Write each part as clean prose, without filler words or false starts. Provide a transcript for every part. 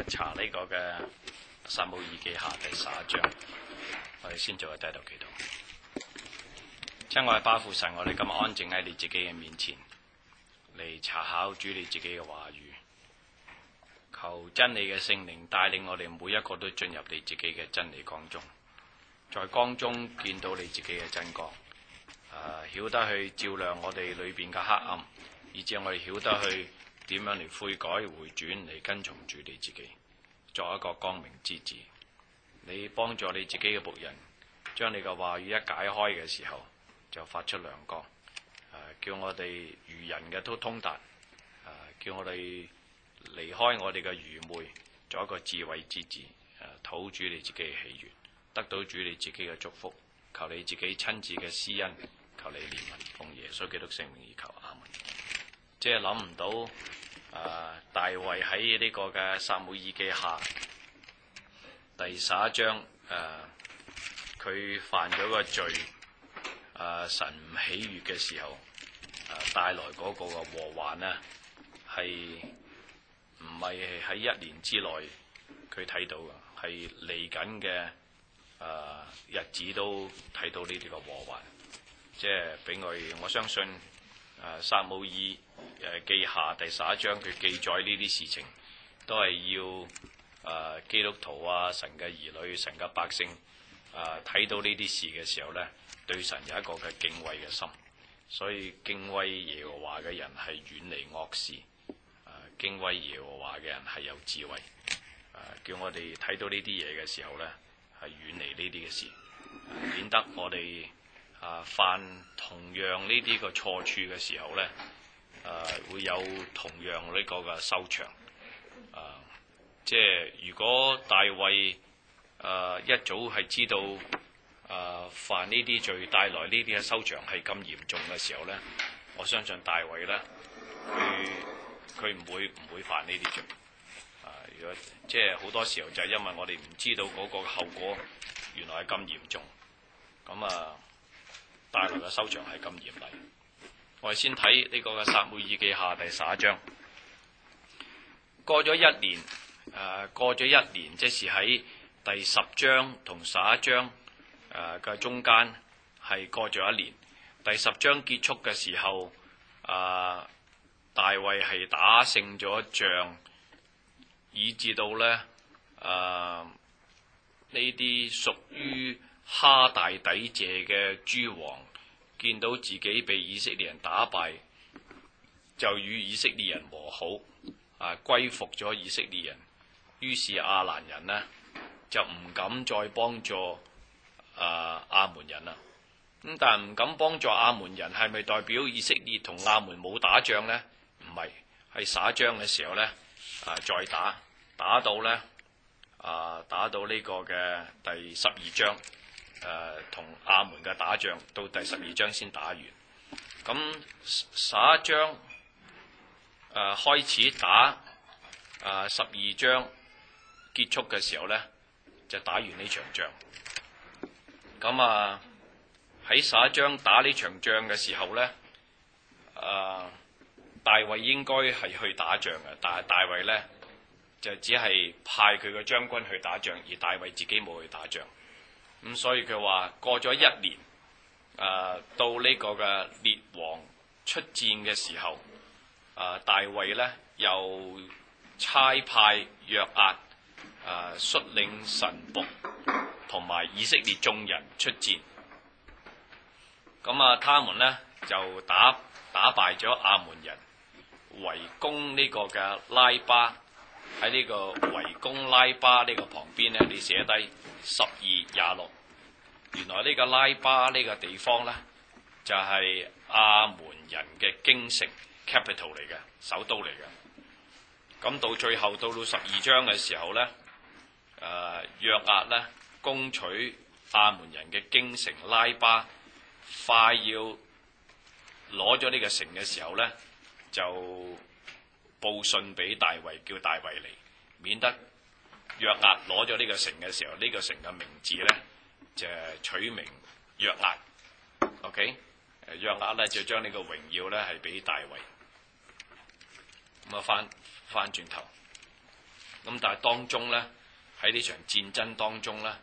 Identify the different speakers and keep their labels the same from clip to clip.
Speaker 1: 查呢個嘅撒母耳記下第11章，我哋先做個低頭祈禱。親愛嘅巴父神，我哋今日安靜喺你自己嘅面前嚟查考主你自己嘅話語，求真理嘅聖靈帶領我哋每一個都進入你自己嘅真理光中，在光中見到你自己嘅真光，曉得去照亮我哋裏邊嘅黑暗，以至我哋曉得去點樣嚟悔改回轉嚟跟從住你自己，作一個光明之子。你幫助你自己嘅僕人，將你嘅話語一解開嘅時候，就發出亮光，叫我哋愚人嘅都通達，叫我哋離開我哋嘅愚昧，做一個智慧之子，討主你自己嘅喜悅，得到主你自己嘅祝福。求你自己親自嘅施恩，求你憐憫，奉耶穌基督聖名而求，阿門。即係諗唔到，大衛喺呢個嘅撒母耳記下第11章，佢犯咗個罪，神唔喜悅嘅時候，帶來嗰個嘅禍患呢，係唔係喺一年之內佢睇到嘅，係嚟緊嘅日子都睇到呢啲嘅禍患。即係俾我相信，撒母耳記下第11章佢記載呢啲事情，都係要基督徒神嘅兒女、神嘅百姓睇到呢啲事嘅時候呢，對神有一個嘅敬畏嘅心。所以敬畏耶和華嘅人係遠離惡事，敬畏耶和華嘅人係有智慧。叫我哋睇到呢啲嘢嘅時候呢，係遠離呢啲嘅事，免得我哋犯同樣呢啲個錯處嘅時候呢，會有同樣呢個嘅收場。即係如果大衛一早係知道犯呢啲罪帶來呢啲嘅收場係咁嚴重嘅時候呢，我相信大衛呢，佢唔會犯呢啲罪。如果即係好多時候就係因為我哋唔知道嗰個後果原來係咁嚴重，咁帶來嘅收場係咁嚴厲。我哋先睇呢個嘅撒母耳記下第11章。過咗一年，即是喺第10章同11章嘅中間係過咗一年。第10章結束嘅時候，大衛係打勝咗仗，以至到呢啲屬於哈大底謝嘅諸王見到自己被以色列人打敗，就與以色列人和好，歸服咗以色列人。於是亞蘭人呢，就唔敢再幫助亞門人啦。咁但係唔敢幫助亞門人，係咪代表以色列同亞門冇打仗呢？唔係，係11章嘅時候呢，再打到呢，打到呢個嘅第12章，同亞門嘅打仗到第12章先打完。咁11章開始打，12章結束嘅時候呢，就打完呢場仗。咁喺11章打呢場仗嘅時候呢，大衛應該係去打仗嘅，但係大衛呢，就只係派佢嘅將軍去打仗，而大衛自己冇去打仗。咁所以佢話過咗一年，到呢個嘅列王出戰嘅時候，大衛呢又差派約押率領臣僕同埋以色列眾人出戰。咁他們呢就打敗咗亞門人，圍攻呢個嘅拉巴。喺呢個圍攻拉巴呢個旁邊呢，你寫低12:26。原來呢個拉巴呢個地方呢，就係亞門人嘅京城 capital 嚟嘅，首都嚟嘅。咁到最後到12章嘅時候呢，約押呢攻取亞門人嘅京城拉巴，快要攞咗呢個城嘅時候呢，就報信俾大衛，叫大衛嚟，免得約押攞咗呢個城嘅時候，呢個城嘅名字呢，就取名約押。OK， 約押呢就將呢個榮耀呢係俾大衛。咁翻轉頭， 咁但係當中咧，喺呢場戰爭當中咧，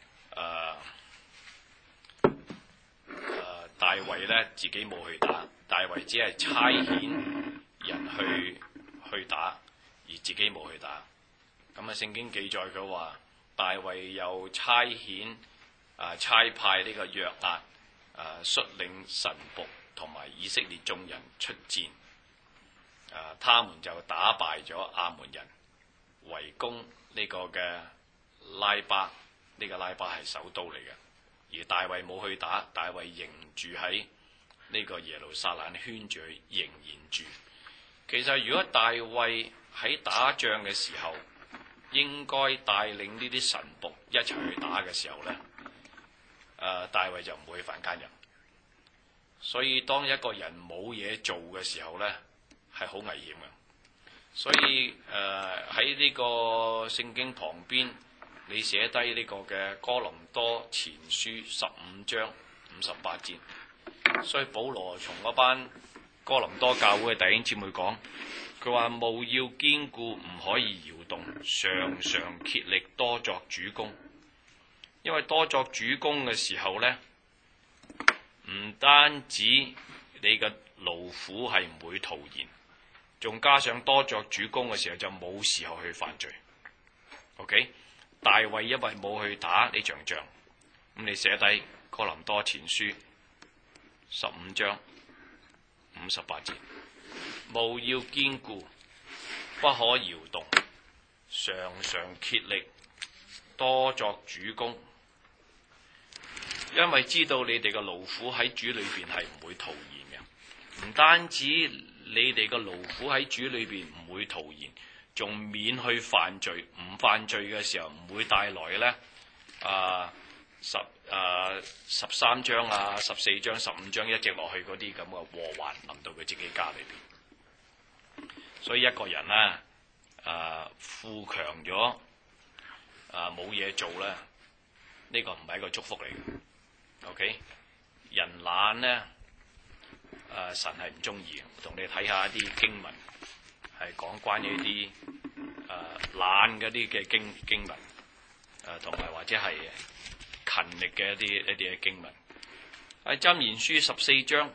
Speaker 1: 大衛咧自己冇去打，大衛只係差遣人去打，而自己冇去打。咁啊，聖經記載佢話，大衛又差遣差派呢個約押率領臣僕同埋以色列眾人出戰，他們就打敗咗亞門人，圍攻呢個嘅拉巴，呢個拉巴係首都嚟嘅。而大衛冇去打，大衛仍住喺呢個耶路撒冷圈住，佢仍然住。其實如果大衛喺打仗嘅時候，應該帶領呢啲臣僕一齊去打嘅時候呢，大衛就唔會犯奸淫。所以當一個人冇嘢做嘅時候呢，係好危險嘅。所以喺呢個聖經旁邊，你寫低呢個嘅哥林多前書15章58節。所以保羅從嗰班哥林多教會嘅弟兄姊妹講，佢話務要堅固，唔可以搖動，常常竭力多作主工。因為多作主工嘅時候呢，唔單止你嘅勞苦係唔會徒然，仲加上多作主工嘅時候就冇時候去犯罪。OK， 大衛因為冇去打呢場仗，咁你寫低哥林多前書15章58節，務要堅固，不可搖動，常常竭力多作主工。因為知道你哋嘅勞苦喺主裏邊係唔會徒然嘅，唔單止你哋嘅勞苦喺主裏邊唔會徒然，仲免去犯罪。唔犯罪嘅時候唔會帶來咧13章14章15章一直落去嗰啲咁嘅禍患臨到佢自己家裏邊。所以一個人咧富強咗冇嘢做咧，呢個唔係一個祝福嚟嘅。OK， 人懶咧，神係唔中意嘅。同你睇下一啲經文，係講關於啲懶嗰啲嘅經文，同埋或者係勤力嘅一啲嘅經文。喺箴言書14章，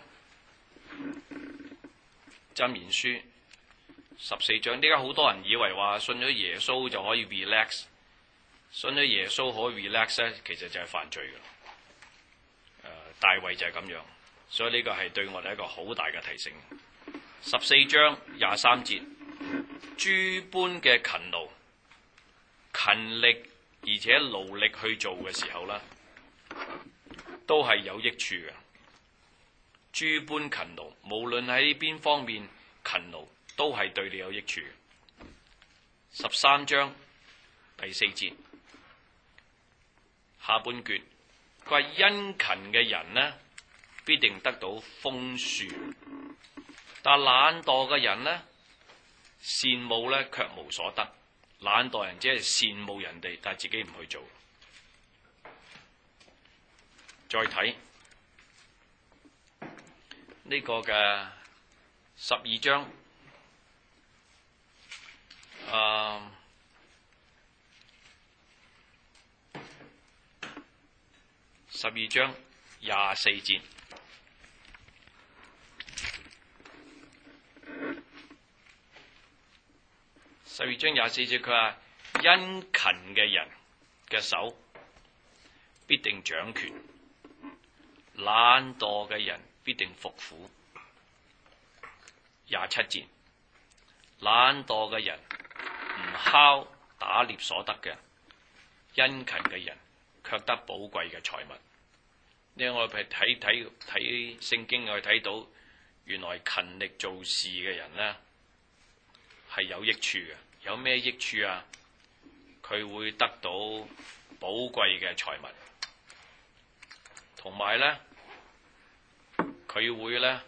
Speaker 1: 箴言書14章，點解好多人以為話信咗耶穌就可以 relax， 信咗耶穌可以 relax 咧，其實就係犯罪嘅。大衛就係咁樣，所以呢個係對我哋一個好大嘅提醒。14章23節，諸般嘅勤勞、勤力而且勞力去做嘅時候咧，都係有益處嘅。諸般勤勞，無論喺邊方面勤勞，都係對你有益處。13章第4節下半段。佢話殷勤嘅人呢，必定得到豐庶，但懶惰嘅人呢，羨慕呢卻無所得。懶惰人只係羨慕人哋，但係自己唔去做。再睇呢個嘅12章12章24節，12章24節佢話殷勤嘅人嘅手必定掌權，懶惰嘅人必定服苦。27節，懶惰嘅人唔敲打獵所得嘅，殷勤嘅人卻得寶貴嘅財物。呢我哋睇聖經，我哋睇到原來勤力做事嘅人呢係有益處嘅。有咩益處啊？佢會得到寶貴嘅財物，同埋呢，佢會呢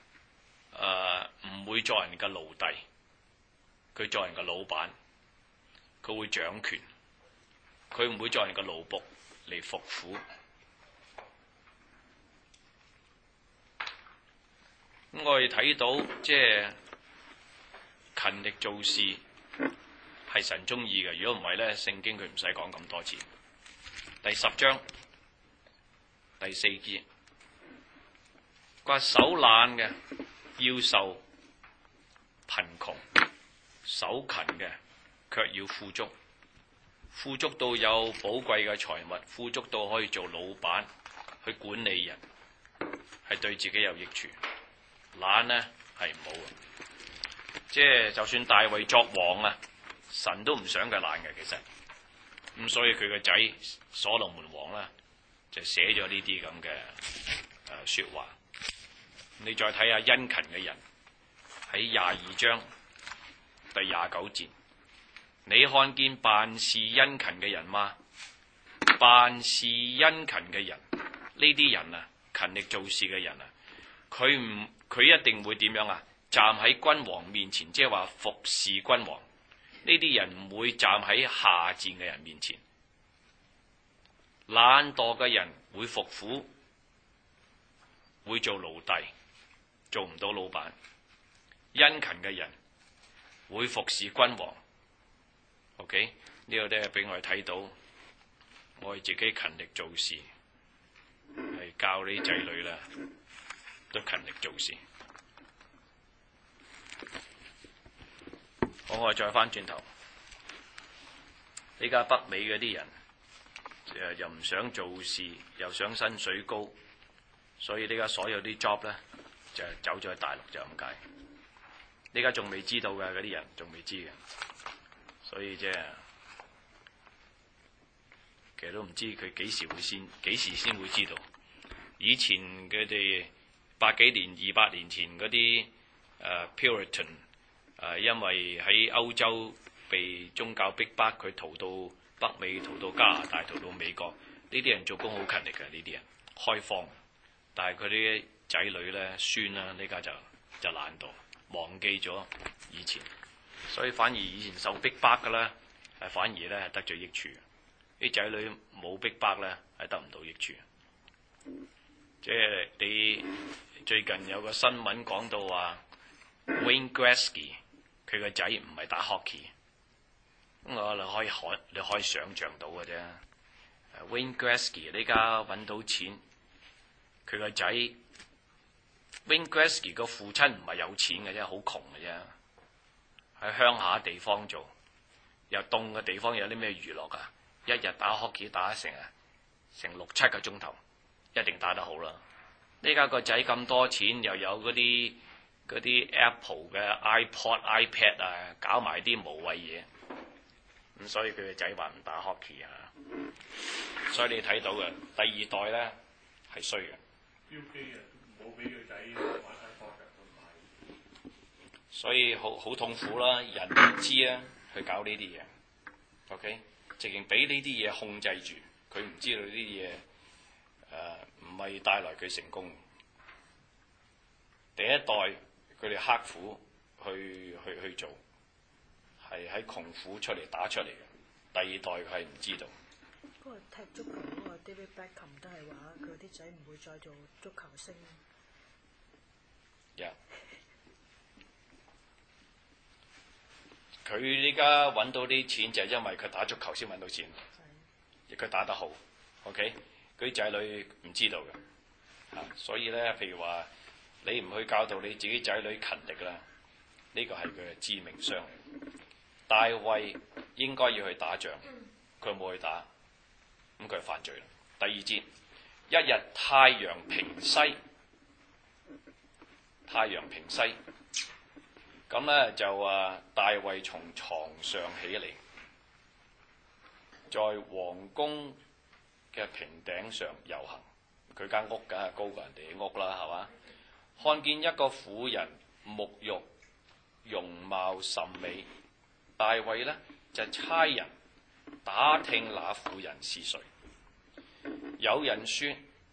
Speaker 1: 唔會做人嘅奴隸，佢做人嘅老闆，佢會掌權，佢唔會做人嘅奴僕嚟服苦。咁我哋睇到即係勤力做事係神中意嘅。如果唔係咧，聖經佢唔使講咁多次。第10章第4節，佢話手懶嘅要受貧窮，手勤嘅卻要富足，富足到有寶貴嘅財物，富足到可以做老闆，去管理人，係對自己有益處。懶呢係唔好嘅，即係就算大衛作王啊，神都唔想佢懶嘅其實。咁所以佢個仔所羅門王啦，就寫咗呢啲咁嘅説話。你再睇下殷勤嘅人喺22章第29節，你看見辦事殷勤嘅人嗎？辦事殷勤嘅人，呢啲人啊，勤力做事嘅人啊，佢一定會點樣啊？站喺君王面前，即係話服侍君王。呢啲人唔會站喺下賤嘅人面前。懶惰嘅人會服苦，會做奴隸，做唔到老闆。殷勤嘅人會服侍君王。OK， 呢個咧俾我哋睇到，我哋自己勤力做事，係教啲仔女啦，都勤力做事。好，我哋再翻轉頭，呢家北美嗰啲人又唔想做事，又想薪水高，所以呢家所有啲 job 咧就走咗去大陸，就咁解。呢家仲未知道嘅嗰啲人仲未知嘅，所以即係其實都唔知佢幾時先會知道。以前佢哋100幾年、200年前嗰啲Puritan。因為喺歐洲被宗教逼迫，佢逃到北美、逃到加拿大、逃到美國。呢啲人做工好勤力嘅，呢啲人開荒。但係佢啲仔女咧、孫啦，呢家就懶惰，忘記咗以前。所以反而以前受逼迫嘅咧，反而咧係得咗益處。啲仔女冇逼迫咧，係得唔到益處。即係你最近有個新聞講到話 Wayne Gretzky。佢個仔唔係打 hockey，咁你可以想像到嘅啫。Wayne Gretzky 呢家揾到錢，佢個仔 Wayne Gretzky 個父親唔係有錢嘅啫，好窮嘅啫，喺鄉下地方做，又凍嘅地方有啲咩娛樂啊？一日打 hockey 打成6-7個鐘頭，一定打得好啦。呢家個仔咁多錢，又有嗰啲 Apple 嘅 iPod、iPad 啊，搞埋啲無謂嘢，咁所以佢嘅仔話唔打 hockey 啊。所以你睇到嘅第二代咧係衰嘅。標機啊，冇俾佢仔玩 iPod 嘅，所以好痛苦啦。人唔知啊，去搞呢啲嘢。OK， 直情俾呢啲嘢控制住，佢唔知道呢啲嘢唔係帶來佢成功。第一代。佢哋刻苦去做，係喺窮苦出嚟打出嚟嘅。第二代佢係唔知道。
Speaker 2: 嗰個踢足球嗰個 David Beckham 都係話，佢啲仔唔會再做足球星。
Speaker 1: 佢依家揾到啲錢就係因為佢打足球先揾到錢，亦佢打得好。OK， 佢啲仔女唔知道嘅，所以咧，譬如話。你唔去教導你自己仔女勤力啦，呢個係佢嘅致命傷。大衛應該要去打仗，佢冇去打，咁佢係犯罪啦。第2節，一日太陽平西，咁咧就大衛從床上起嚟，在皇宮嘅平頂上遊行。佢間屋梗係高過人哋嘅屋啦，係嘛？看見一個婦人沐浴，容貌甚美，大衛呢就差人打聽那婦人是誰。有人說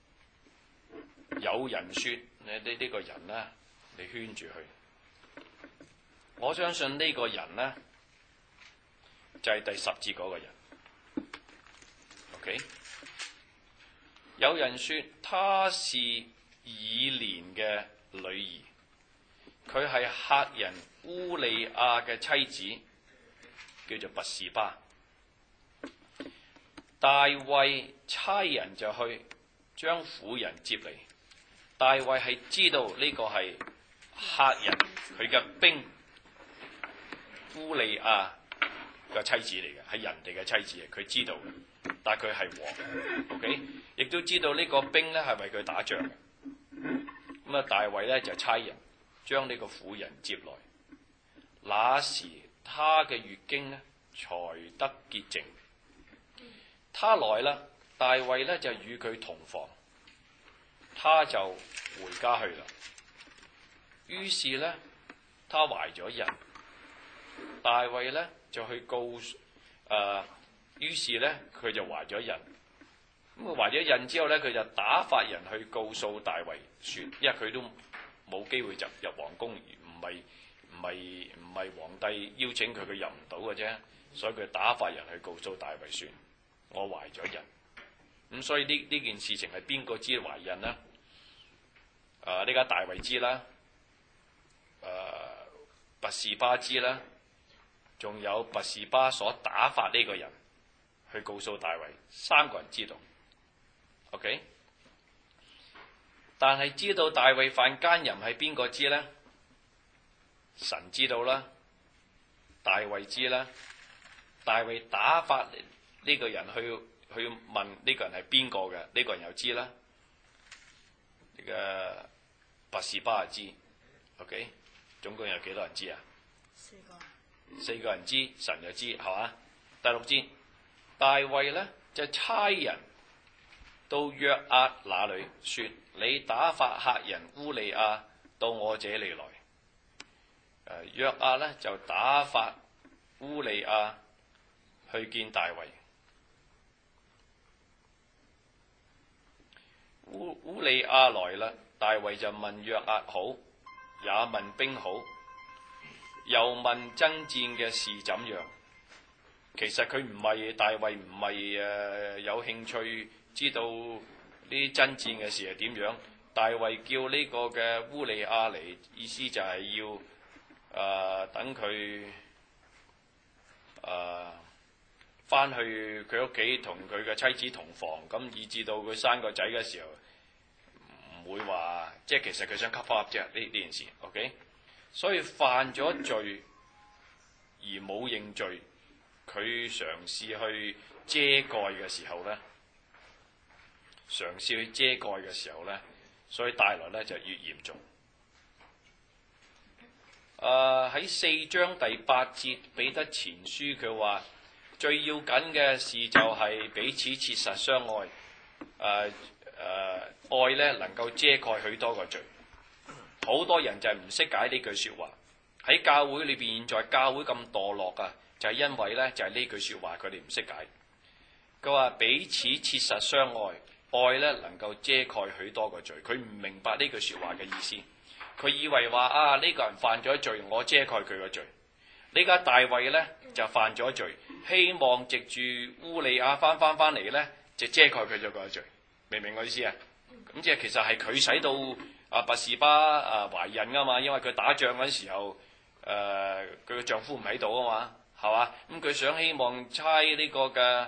Speaker 1: 呢個人呢，你圈住佢。我相信呢個人呢，就係第10節嗰個人。OK， 有人說他是以連嘅女兒，佢係赫人烏利亞嘅妻子， 叫做拔士巴。大衛差人就去將婦人接嚟。大衛係知道呢個係客人佢嘅兵烏利亞嘅妻子嚟嘅，係人哋嘅妻子嚟，佢知道嘅，但係佢係王 ，OK， 亦都知道呢個兵咧係為佢打仗嘅。咁啊，大衛咧就差人將呢個婦人接來。那時他嘅月經咧才得潔淨。他來啦，大衛咧就與佢同房，他就回家去啦。於是咧，他懷咗孕，大衛咧就去於是咧佢就懷咗孕。咁佢懷咗孕之後咧，佢就打發人去告訴大衛說，因為佢都冇機會入皇宮，唔係皇帝邀請佢，佢入唔到嘅啫，所以佢打發人去告訴大衛說，我懷咗孕。咁所以呢件事情係邊個知懷孕呢？呢家大衛知啦，拔士巴知啦，仲有拔士巴所打發呢個人去告訴大衛，三個人知道。OK， 但係知道大衛犯奸淫係邊個知呢？神知道啦，大衛知啦。大衛打發呢個人去問呢個人係邊個嘅，呢個人又知啦。呢個拔士巴就知 ，OK， 總共有幾多人知啊？4個人知，神就知，係嘛？第6節，大衛咧就差人到約押那裏，說：你打發客人烏利亞到我這裏來。約押咧就打發烏利亞去見大衛。烏利亞來啦，大衛就問約押好，也問兵好，又問爭戰嘅事怎樣。其實佢唔係大衛，唔係有興趣知道呢啲爭戰嘅事係點樣。大衛叫呢個嘅烏利亞嚟，意思就係要等佢翻去佢屋企同佢嘅妻子同房，咁以至到佢生個仔嘅時候唔會話，即係其實佢想 cover up 啫呢件事 ，OK？ 所以犯咗罪而冇認罪，佢嘗試去遮蓋嘅時候咧，所以帶來咧就越嚴重。喺4章第8節，彼得前書佢話最要緊嘅事就係彼此切實相愛，愛咧能夠遮蓋許多個罪。好多人就係唔識解呢句説話。喺教會裏邊，現在教會咁墮落啊，就係因為咧就係呢句説話佢哋唔識解。佢話彼此切實相愛，愛咧能夠遮蓋許多個罪。佢唔明白呢句説話嘅意思。佢以為話呢個人犯咗罪，我遮蓋佢個罪。呢家大衛咧就犯咗罪，希望藉住烏利亞翻嚟咧，就遮蓋佢咗個罪。明唔明我意思啊？咁即係其實係佢使到拔士巴懷孕啊嘛，因為佢打仗嗰時候佢嘅丈夫唔喺度啊嘛，係嘛？咁佢想希望差呢個嘅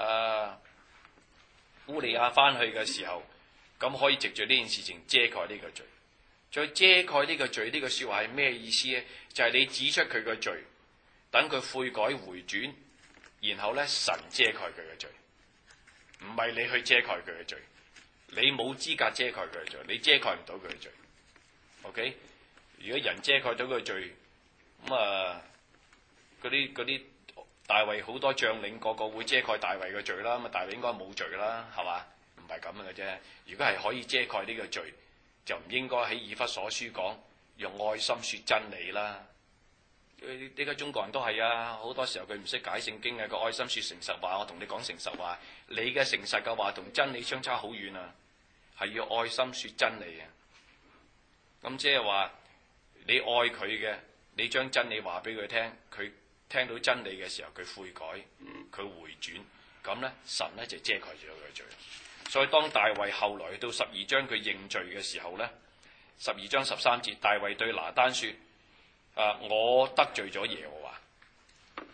Speaker 1: 烏利亞翻去嘅時候，咁可以藉住呢件事情遮蓋呢個罪。再遮蓋呢個罪，呢個説話係咩意思咧？就係你指出佢個罪，等佢悔改回轉，然後咧神遮蓋佢嘅罪，唔係你去遮蓋佢嘅罪。你冇資格遮蓋佢嘅罪，你遮蓋唔到佢嘅罪。OK， 如果人遮蓋到佢嘅罪，咁嗰啲大衛好多將領個個會遮蓋大衛嘅罪啦，咁大衛應該冇罪啦，係嘛？唔係咁嘅啫。如果係可以遮蓋呢個罪，就唔應該喺以弗所書講用愛心説真理啦。呢個中國人都係啊，好多時候佢唔識解聖經嘅，個愛心説誠實話。我同你講誠實話，你嘅誠實嘅話同真理相差好遠啊，係要愛心説真理啊。咁即係話你愛佢嘅，你將真理話俾佢聽，佢聽到真理嘅時候，佢悔改，佢回轉，咁咧神咧就遮蓋咗佢嘅罪。所以當大衛後來到12章佢認罪嘅時候咧，12章13節，大衛對拿單說：我得罪咗耶和華。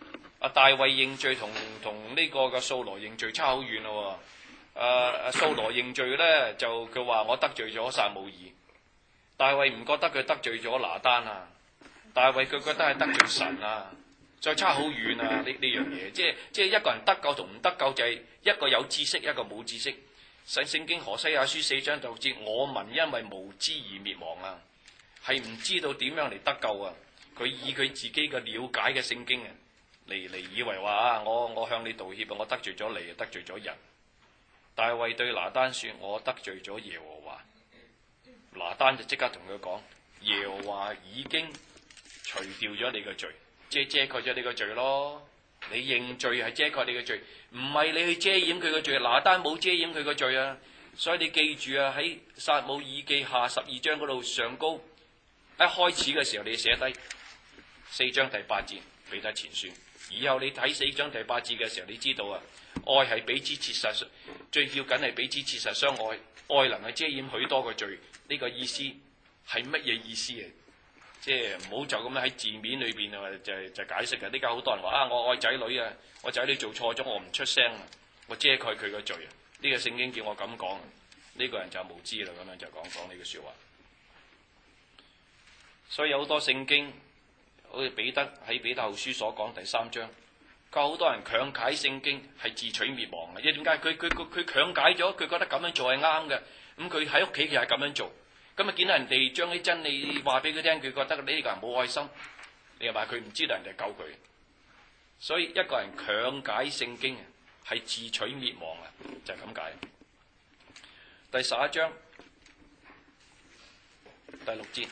Speaker 3: 大衛認罪同呢個嘅掃羅認罪差好遠咯喎。掃羅認罪咧就佢話我得罪咗撒母耳，大衛唔覺得佢得罪咗拿單啊，大衛佢覺得係得罪神啊，再差好遠啊！呢樣嘢，即係一個人得救同唔得救就係一個有知識，一個冇知識。聖經何西阿書4章6節，我民因為無知而滅亡啊，係唔知道點樣嚟得救啊！佢以佢自己嘅了解嘅聖經啊，嚟以為話啊，我向你道歉啊，我得罪咗你，得罪咗人。大衛對拿單說：我得罪咗耶和華。拿單就即刻同佢講：耶和華已經除掉咗你嘅罪，即係遮蓋咗你嘅罪咯。你認罪係遮蓋你嘅罪，唔係你去遮掩佢嘅罪。拿單冇遮掩佢嘅罪啊，所以你記住啊，喺撒母耳記下12章嗰度上高一開始嘅時候，你寫低4章第8節彼得前書。以後你睇4章第8節嘅時候，你知道啊，愛係彼此切實，最要緊係彼此切實相愛，愛能夠遮掩許多嘅罪。呢個意思係乜嘢意思啊？即係唔好就咁樣喺字面裏邊啊，就解釋嘅。呢家好多人話啊，我愛仔女啊，我仔女做錯咗，我唔出聲啊，我遮蓋佢個罪啊。呢個聖經叫我咁講，呢個人就無知啦。咁樣就講呢句説話。所以有好多聖經，好似彼得喺彼得後書所講第3章，佢好多人強解聖經係自取滅亡嘅。因為點解？佢強解咗，佢覺得咁樣做係啱嘅。咁佢喺屋企佢係咁樣做。咁啊！見到人哋將啲真理話俾佢聽，佢覺得呢個人冇愛心，你又話佢唔知道人哋救佢，所以一個人強解聖經係自取滅亡啊！就係咁解。第11章第6節，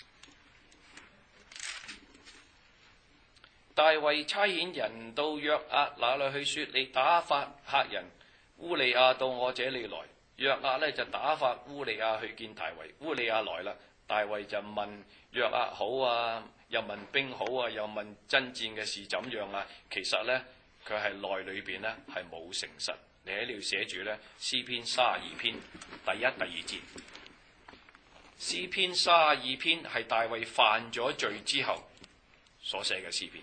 Speaker 3: 大衛差遣人到約押那裏去說：你打發客人烏利亞到我這裏來。約押呢就打發烏利亞去見大衛，烏利亞來啦，大衛就問約押好啊，又問兵好啊，又問爭戰嘅事怎樣啊。其實呢，佢係內裏邊呢係冇誠實。你喺呢度寫住呢，詩篇32篇第1、第2節。詩篇32篇係大衛犯咗罪之後所寫嘅詩篇。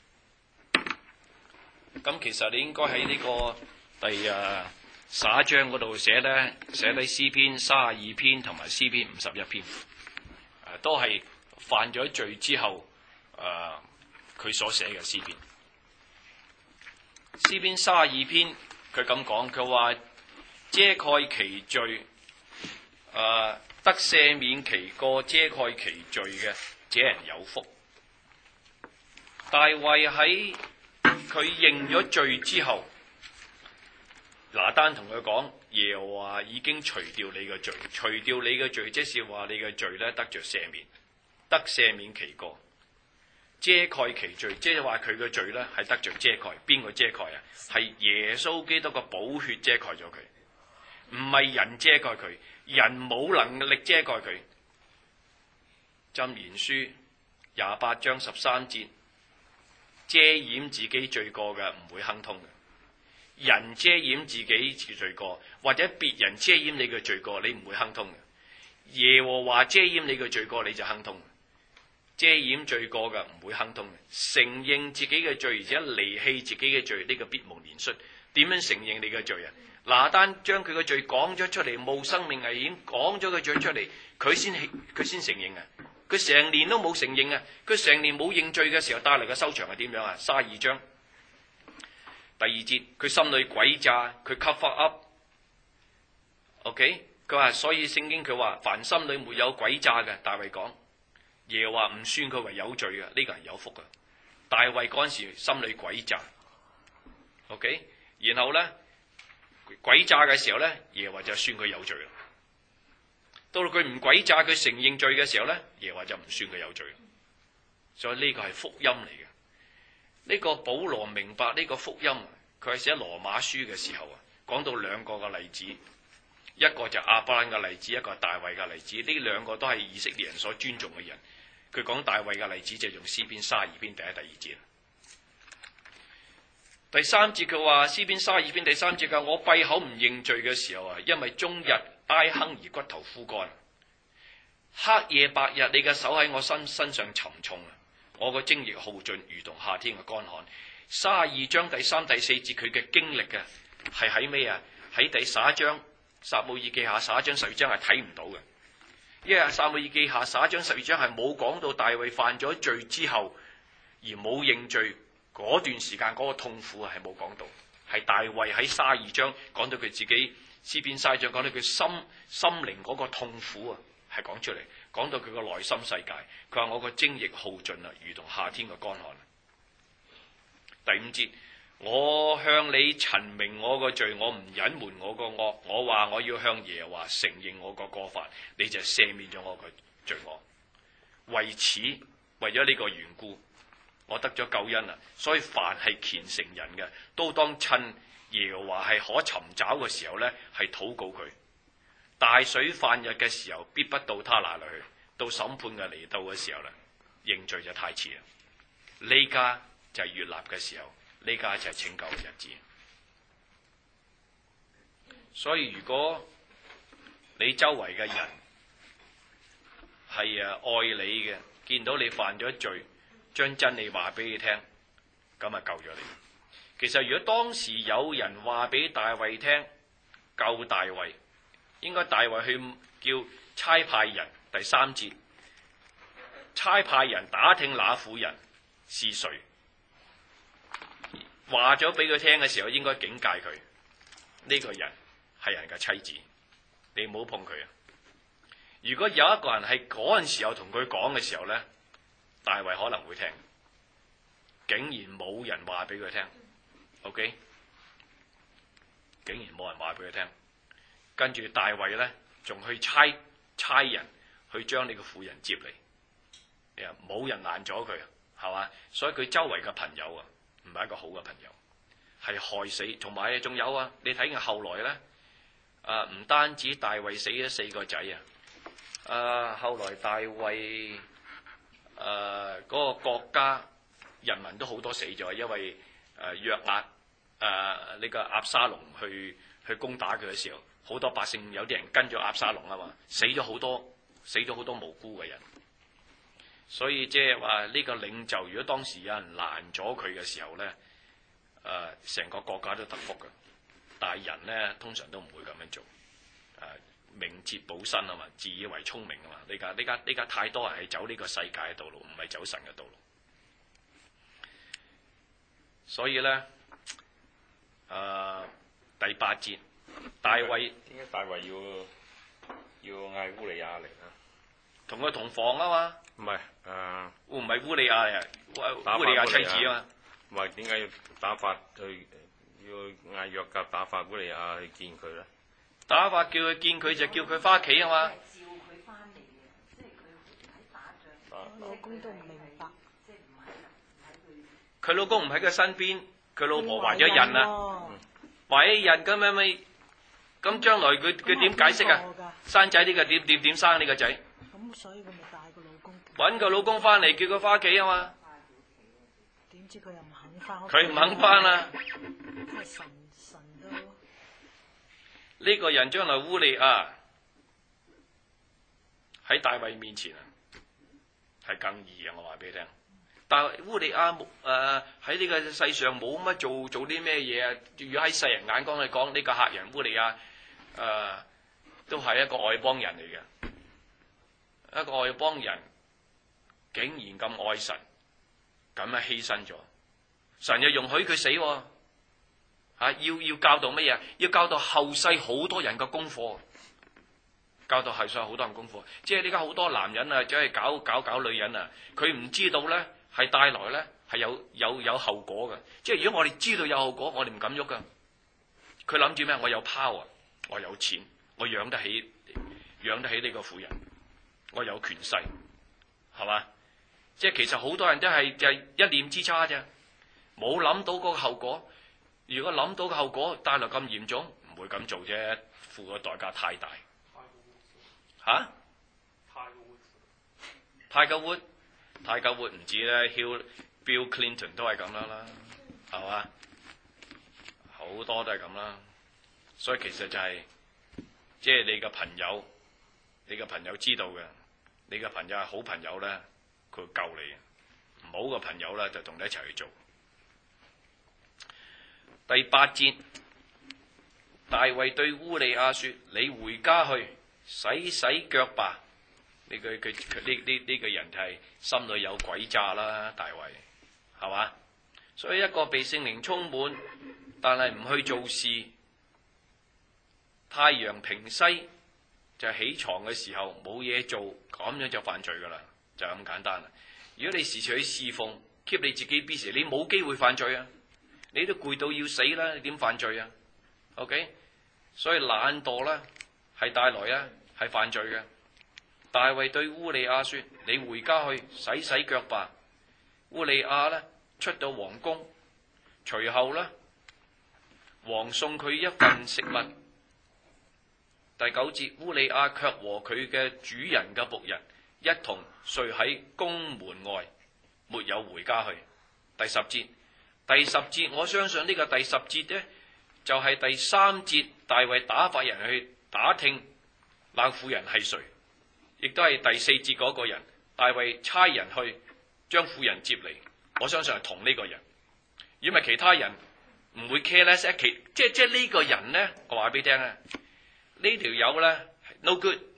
Speaker 3: 咁其實你應該喺呢個第11章嗰度寫低詩篇32篇同埋詩篇51篇，都係犯咗罪之後佢所寫嘅詩篇。詩篇32篇佢咁講，佢話遮蓋其罪，得赦免其過，遮蓋其罪嘅，這人有福。大衛喺佢認咗罪之後，拿單同佢講：耶和華已經除掉你嘅罪，除掉你嘅罪，即是話你嘅罪咧得着赦免，得赦免其過，遮蓋其罪，即係話佢嘅罪咧係得着遮蓋。邊個遮蓋啊？係耶穌基督嘅寶血遮蓋咗佢，唔係人遮蓋佢，人冇能力遮蓋佢。箴言書28章13節，遮掩自己罪過嘅唔會亨通嘅。人遮掩自己罪過，或者別人遮掩你嘅罪過，你唔會亨通嘅。耶和華遮掩你嘅罪過，你就亨通。遮掩罪過嘅唔會亨通嘅。承認自己嘅罪，而且離棄自己嘅罪，呢個必蒙憐恤。點樣承認你嘅罪啊？拿單將佢嘅罪講咗出嚟，冒生命危險講咗個罪出嚟，佢先承認啊！佢成年都冇承認啊！佢成年冇認罪嘅時候，帶嚟嘅收場係點樣啊？32章第2節，佢心裏詭詐，佢 cover up。OK， 佢話所以聖經佢話凡心裏沒有詭詐嘅，大衛講耶和華唔算佢為有罪嘅，呢個人有福嘅。大衛嗰陣時心裏詭詐。OK， 然後咧詭詐嘅時候咧，耶和華就算佢有罪啦。到佢唔詭詐，佢承認罪嘅時候咧，耶和華就唔算佢有罪。所以呢個係福音嚟嘅。呢個保羅明白呢個福音，佢係寫羅馬書嘅時候啊，講到兩個嘅例子，一個就亞伯蘭嘅例子，一個係大衛嘅例子。呢兩個都係以色列人所尊重嘅人。佢講大衛嘅例子就用詩篇32篇第1、第2節。第3節佢話詩篇32篇第3節，我閉口唔認罪嘅時候啊，因為終日哀哼而骨頭枯乾，黑夜白日你嘅手喺我身上沉重啊，我個精液耗盡，如同夏天嘅乾旱。 32章第3、第4節佢嘅經歷嘅係喺咩啊？喺第11章撒母耳記下11章12章係睇唔到嘅，因為撒母耳記下11章12章係冇講到大衛犯咗罪之後而冇認罪嗰段時間嗰個痛苦係冇講到，係大衛喺32章講到佢自己詩篇32章講到佢心靈嗰個痛苦啊，係講出嚟，講到佢個內心世界。佢話我個精液耗盡啦，如同夏天嘅乾旱。第5節，我向你陳明我個罪，我唔隱瞞我個惡，我話我要向耶和華承認我個過犯，你就赦免咗我個罪惡。為此，為咗呢個緣故，我得咗救恩啦。所以凡係虔誠人嘅，都當趁耶和華係可尋找嘅時候呢，係禱告佢。大水泛日嘅時候，必不到他那裏去；到審判嘅嚟到嘅時候呢，認罪就太遲啦。呢家就係悅納嘅時候，呢家就係拯救嘅日子。所以如果你周圍嘅人係愛你嘅，見到你犯咗罪，將真理話俾你聽，咁啊救咗你。其實如果當時有人話俾大衛聽救大衛，應該大衛去叫差派人，第3節，差派人打聽那婦人是誰，話咗俾佢聽嘅時候，應該警戒佢，呢個人係人嘅妻子，你唔好碰佢啊！如果有一個人係嗰陣時候同佢講嘅時候呢，大衛可能會聽，竟然冇人話俾佢聽 ，OK？ 竟然冇人話俾佢聽，跟住大衛呢，仲去差人去將呢個婦人接嚟，冇人攔咗佢，係嘛？所以佢周圍嘅朋友啊，唔係一個好嘅朋友，係害死。同埋仲有啊，你睇見後來呢，唔單止大衛死咗4個仔啊，後來大衛嗰個國家人民都好多死咗，因為約押呢個押沙龍去攻打佢嘅時候，好多百姓有啲人跟咗押沙龍啊嘛，死咗好多無辜嘅人。所以即係話呢個領袖，如果當時有人攔咗佢嘅時候呢，成個國家都得福嘅。但係人呢，通常都唔會咁樣做，明哲保身啊嘛，自以為聰明啊嘛。呢家太多人係走呢個世界嘅道路，唔係走神嘅道路。所以呢，第8節，大衛
Speaker 4: 點解大衛要嗌烏利亞嚟啊？
Speaker 3: 同佢同房啊嘛。
Speaker 4: 唔係
Speaker 3: 唔係烏利亞啊，烏利亞妻子啊嘛。
Speaker 4: 唔係點解要打發去要嗌約甲打發烏利亞去見佢咧？
Speaker 3: 打發叫佢見佢就叫佢翻屋企啊嘛。
Speaker 5: 召佢翻嚟嘅，即係佢喺打仗。
Speaker 2: 老公都唔明白，
Speaker 5: 即係唔喺
Speaker 3: 佢老公唔喺佢身邊，佢老婆懷咗孕啊，懷咗孕咁樣咪，咁將來佢點解釋啊？生仔呢個點生呢個仔？
Speaker 2: 咁所以佢咪帶個老公
Speaker 3: 揾個老公翻嚟，叫佢翻屋企啊嘛。
Speaker 2: 點知佢又唔肯翻？
Speaker 3: 佢唔肯翻啊！
Speaker 2: 真係神都
Speaker 3: 呢個人將來烏利亞喺大衛面前啊，係更義啊！我話俾你聽，但係烏利亞喺呢個世上冇乜做啲咩嘢啊！如果喺世人眼光嚟講，呢個客人烏利亞都係一個外邦人嚟嘅，一個外邦人竟然咁愛神，咁樣犧牲咗，神又容許佢死喎。要教導乜嘢？要教導後世好多人嘅功課，教導後世好多人功課。即係呢家好多男人啊，走去搞女人啊，佢唔知道咧，係帶來咧係有後果嘅。即係如果我哋知道有後果，我哋唔敢喐噶。佢諗住咩？我有 power，我有錢，我養得起呢個婦人，我有權勢，係嘛？即係其實好多人都係就係一念之差啫，冇諗到嗰個後果。如果諗到個後果帶來咁嚴重，唔會咁做啫，付嘅代價太大。泰格活唔止咧，Bill Clinton 都係咁啦，係嘛？好多都係咁啦。所以其實就係即係你嘅朋友知道嘅，你嘅朋友係好朋友咧，佢會救你；唔好嘅朋友咧，就同你一齊去做。 第8節，大衛對烏利亞說：你回家去洗洗腳吧。呢個人係心裏有鬼詐啦，大衛係嘛？所以一個被聖靈充滿，但係唔去做事，太陽平西就起床嘅時候冇嘢做，咁樣就犯罪噶啦，就咁簡單啦。如果你時時去侍奉 ，keep 你自己 busy，你冇機會犯罪啊！你都攰到要死啦，你點犯罪啊 ？OK， 所以懶惰啦，係帶來啊，係犯罪嘅。大衛對烏利亞說：你回家去洗洗腳吧。烏利亞呢，出到皇宮，隨後呢，王送佢一份食物。第9節，烏利亞卻和佢嘅主人嘅僕人一同睡喺宮門外，沒有回家去。第10節，我相信呢個第10節呢，就係第3節大衛打發人去打聽那婦人係誰，亦都係第4節嗰個人，大衛差人去將婦人接嚟。我相信係同呢個人，因為其他人唔會 careless， 即係呢個人呢，我話俾你聽啊，呢條友呢 no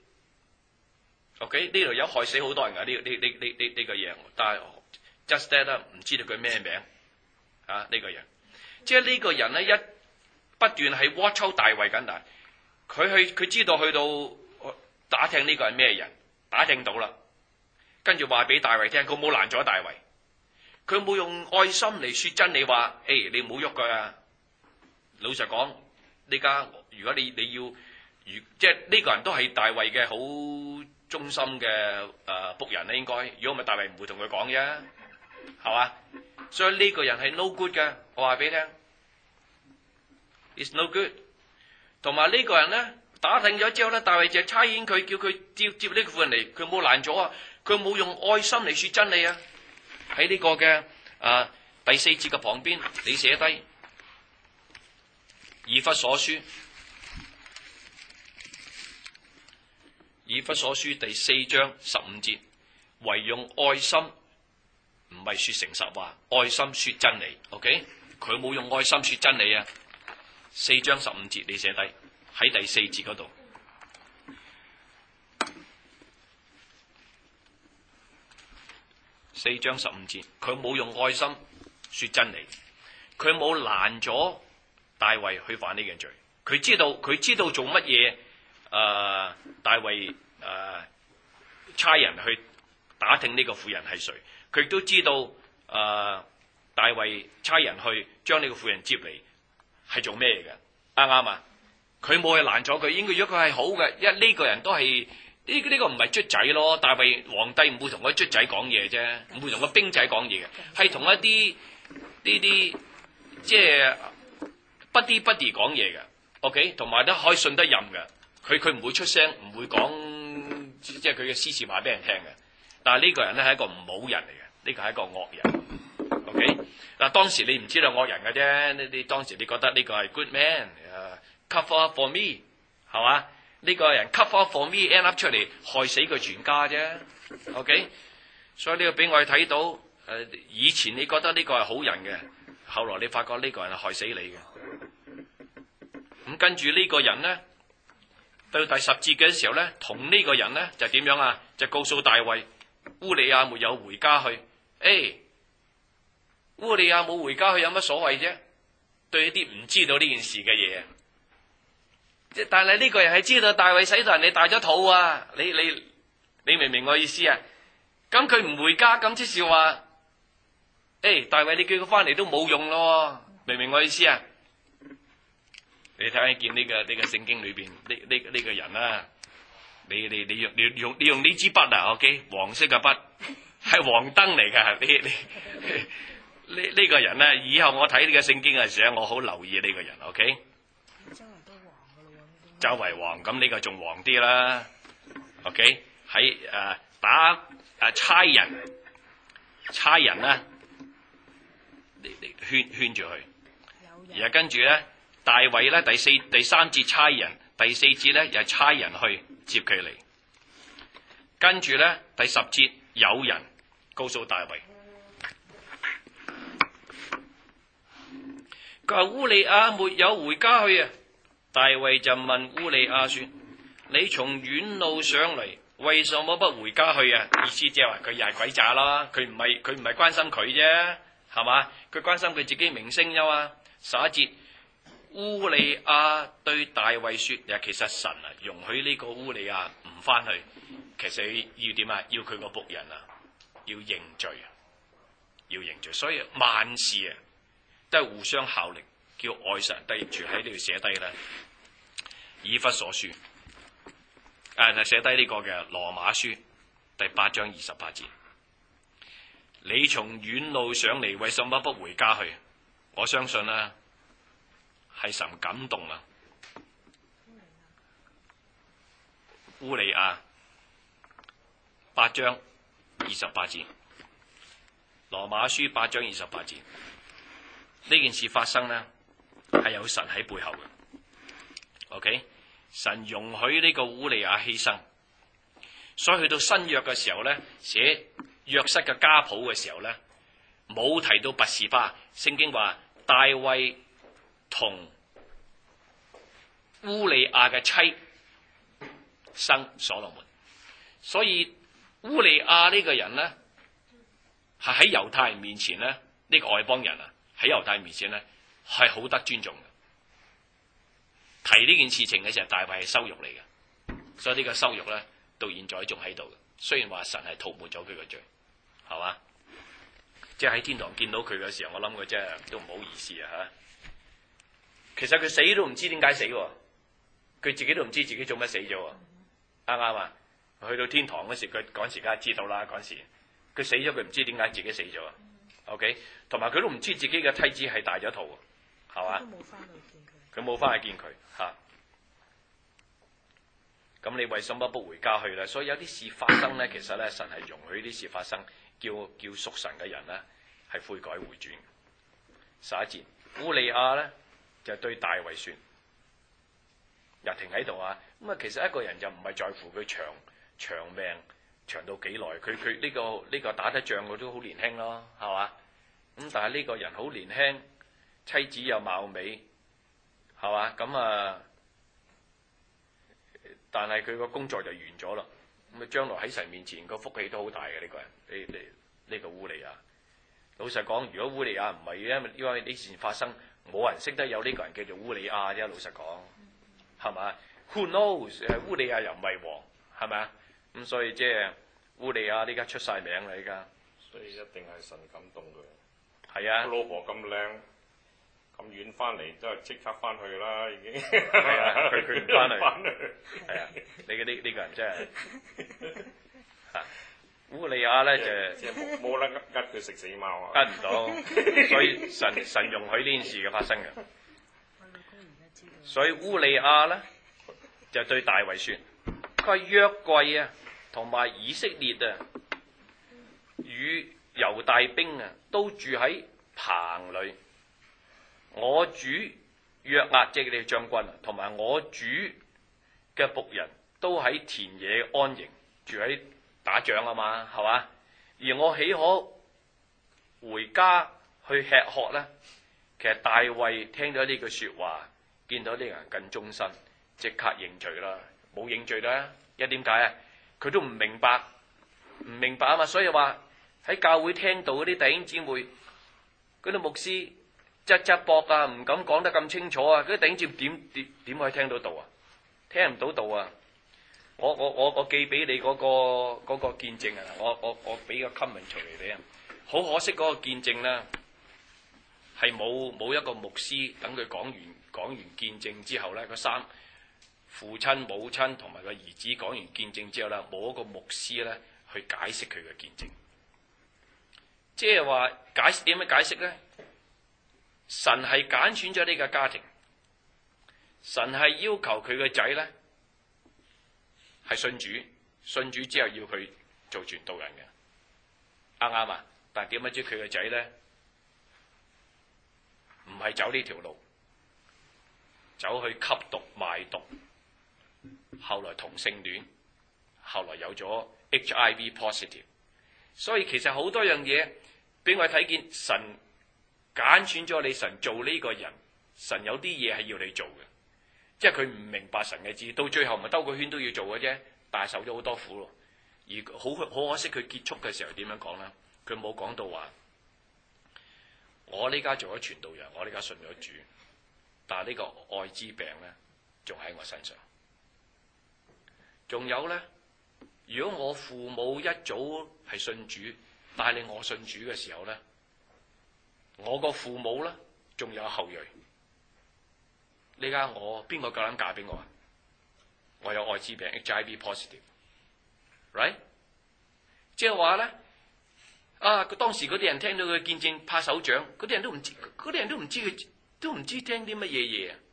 Speaker 3: good。OK， 呢條友害死好多人㗎，呢個嘢，但係 just that 唔知道佢咩名啊？呢個人，即係呢個人呢，一不斷係 watch out 大衛緊，但佢知道去到打聽呢個係咩人，打聽到啦，跟住話俾大衛聽，佢冇攔咗大衛，佢冇用愛心嚟說真理話，你唔好喐佢啊！老實講，呢家如果你要，即係呢個人都係大衛嘅好忠心嘅僕人咧，應該，如果唔係大衛唔會同佢講啫，係嘛？所以呢個人係 no good 嘅，我話俾你聽 ，is no good。同埋呢個人咧，打聽咗之後咧，大衛就差遣佢叫佢接呢個婦人嚟，佢冇攔咗啊，佢冇用愛心嚟說真理啊。喺呢個嘅第4節嘅旁邊，你寫低以弗所書第4章15節，唯用愛心，唔係說誠實話，愛心說真理。OK， 佢冇用愛心說真理啊。4章15節你寫低喺第4節嗰度。4章15節，佢冇用愛心說真理，佢冇攔咗大衛去犯呢件罪。佢知道做乜嘢。大衛差人去打聽呢個婦人係誰，佢亦都知道大衛差人去將呢個婦人接嚟係做咩嘅，啱唔啱啊？佢冇去攔咗佢，應該如果佢係好嘅，因為呢個人都係呢個唔係卒仔咯。大衛皇帝唔會同個卒仔講嘢啫，唔會同個兵仔講嘢嘅，係同一啲呢啲即係不啲講嘢嘅。OK， 同埋都可以信得任嘅。佢唔會出聲，唔會講即係佢嘅私事話俾人聽嘅。但係呢個人咧係一個唔好人嚟嘅，呢個係一個惡人。OK， 嗱當時你唔知道惡人嘅啫，你當時你覺得呢個係 good man，cover up for me 係嘛？呢個人 cover up for me end up 出嚟害死佢全家啫。OK， 所以呢個俾我哋睇到以前你覺得呢個係好人嘅，後來你發覺呢個人係害死你嘅。咁跟住呢個人咧。到第10節嘅時候咧，同呢個人咧就點樣啊？就告訴大衛，烏利亞沒有回家去。烏利亞冇回家去有乜所謂啫？對一啲唔知道呢件事嘅嘢，即但係呢個人係知道大衛使到人哋大咗肚啊！你明唔明我意思啊？咁佢唔回家，咁即是話，大衛你叫佢翻嚟都冇用咯，明唔明我意思啊？你睇下見呢個聖經裏邊呢個人啊，你用呢支筆啊 ，OK， 黃色嘅筆係黃燈嚟㗎。呢個人咧，以後我睇呢個聖經嘅時候，我好留意呢個人 ，OK。周圍黃咁呢個仲黃啲啦 ，OK。喺打差人啦，圈住佢，然後跟住咧。大衛咧第3節差人，第4節咧又係差人去接佢嚟，跟住咧第10節有人告訴大衛， 佢話烏利亞沒有回家去啊。大衛就問烏利亞說：你從遠路上嚟，為什麼不回家去啊？意思即係話佢又係鬼詐啦，佢唔係關心佢啫，係嘛？佢關心佢自己名聲啫嘛。11節，烏利亞對大衛說：其實神啊容許呢個烏利亞唔翻去，其實要點啊？要佢個僕人啊，要認罪啊，要認罪。所以萬事啊都係互相效力，叫愛神得益處。喺呢度寫低啦，以弗所書。寫低呢個嘅羅馬書第8章28節，你從遠路上嚟，為什麼不回家去？我相信啦，係神感動啊。烏利亞8章28節，羅馬書8章28節，呢件事發生呢，係有神喺背後嘅。OK。神容許呢個烏利亞犧牲，所以去到新約嘅時候咧，寫約瑟嘅家譜嘅時候咧，冇提到拔示巴。聖經話大衛同烏利亞嘅妻生所羅門，所以烏利亞呢個人咧係喺猶太人面前咧，呢個外邦人啊喺猶太人面前咧係好得尊重嘅。提呢件事情嘅時候，大衛係羞辱嚟嘅，所以呢個羞辱咧到現在仲喺度嘅。雖然話神係塗抹咗佢嘅罪，係嘛？即係喺天堂見到佢嘅時候，我諗佢真係都唔好意思啊嚇。其實佢死都唔知點解死喎，佢自己都唔知自己做乜死咗喎，啱唔啱啊？去到天堂嗰時，佢嗰時梗係知道啦。嗰時佢死咗，佢唔知點解自己死咗。OK， 同埋佢都唔知自己嘅妻子係大咗肚，係嘛？佢冇翻去見佢嚇，咁你為什麼不回家去咧？所以有啲事發生咧，其實咧神係容許啲事發生，叫屬神嘅人咧係悔改回轉。11節，烏利亞咧就對大衛説：又停喺度啊！咁啊，其實一個人就唔係在乎佢長命長到幾耐，佢呢個打得仗佢都好年輕咯，係嘛？咁但係呢個人好年輕，妻子又貌美。係嘛？咁啊，但係佢個工作就完咗啦。咁啊，將來喺神面前個福氣都好大嘅呢個人，呢個烏利亞。老實講，如果烏利亞唔係因為呢事發生，冇人識得有呢個人叫做烏利亞啫。老實講，係嘛 ？Who knows？ 烏利亞又唔係王，係咪啊？咁所以即係烏利亞呢家出晒名啦，依家。
Speaker 4: 所以一定係神感動佢。
Speaker 3: 係啊，
Speaker 4: 老婆咁靚。咁遠翻嚟都係即刻翻去啦，已經。
Speaker 3: 係啊，佢唔翻去。係啊，你呢個人真係嚇。烏利亞咧就
Speaker 4: 冇得呃佢食死貓啊！
Speaker 3: 呃唔到，所以神容許呢件事嘅發生嘅。所以烏利亞咧就對大衛説：佢話約櫃啊，同埋以色列啊，與猶大兵啊，都住喺棚裏。我主約押即係你將軍，同埋我主嘅僕人都喺田野安營，住喺打仗啊嘛，係嘛？而我豈可回家去吃喝呢？其實大衛聽到呢句説話，見到呢個人更忠心，即刻認罪啦。冇認罪啦，因為點解啊？佢都唔明白啊嘛，所以話喺教會聽到嗰啲弟兄姊妹，嗰啲牧師。側膊啊，唔敢講得咁清楚啊！嗰啲頂住點可以聽到道啊？聽唔到道啊！我寄俾你嗰個見證啊！我俾個 comment 出嚟你啊！好可惜嗰個見證咧，係冇一個牧師等佢講完見證之後咧，父親、母親同埋個兒子講完見證之後咧，冇一個牧師咧去解釋佢嘅見證。即係話點樣解釋咧？神係揀選咗呢個家庭，神係要求佢個仔咧係信主之後要佢做傳道人嘅，啱唔啱啊？但係點解知佢個仔咧唔係走呢條路，走去吸毒賣毒，後來同性戀，後來有咗 HIV positive， 所以其實好多樣嘢俾我睇見神揀選咗你，神做呢個人，神有啲嘢係要你做嘅，即係佢唔明白神嘅旨，到最後咪兜個圈都要做嘅啫，但係受咗好多苦咯。而好可惜，佢結束嘅時候點樣講咧？佢冇講到話，我呢家做咗傳道人，我呢家信咗主，但係呢個愛滋病咧，仲喺我身上。仲有咧，如果我父母一早係信主，帶領我信主嘅時候咧，我個父母咧仲有後裔。呢家我邊個夠膽嫁俾我啊？我有愛滋病 HIV positive，right？ 即係話咧，佢當時嗰啲人聽到佢見證拍手掌，嗰啲人都唔知佢都唔知聽啲乜嘢嘢啊！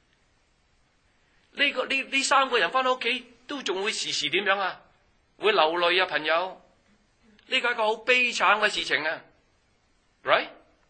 Speaker 3: 呢三個人翻到屋企都仲會時時點樣啊？會流淚啊，朋友！呢個係一個好悲慘嘅事情啊 ，right？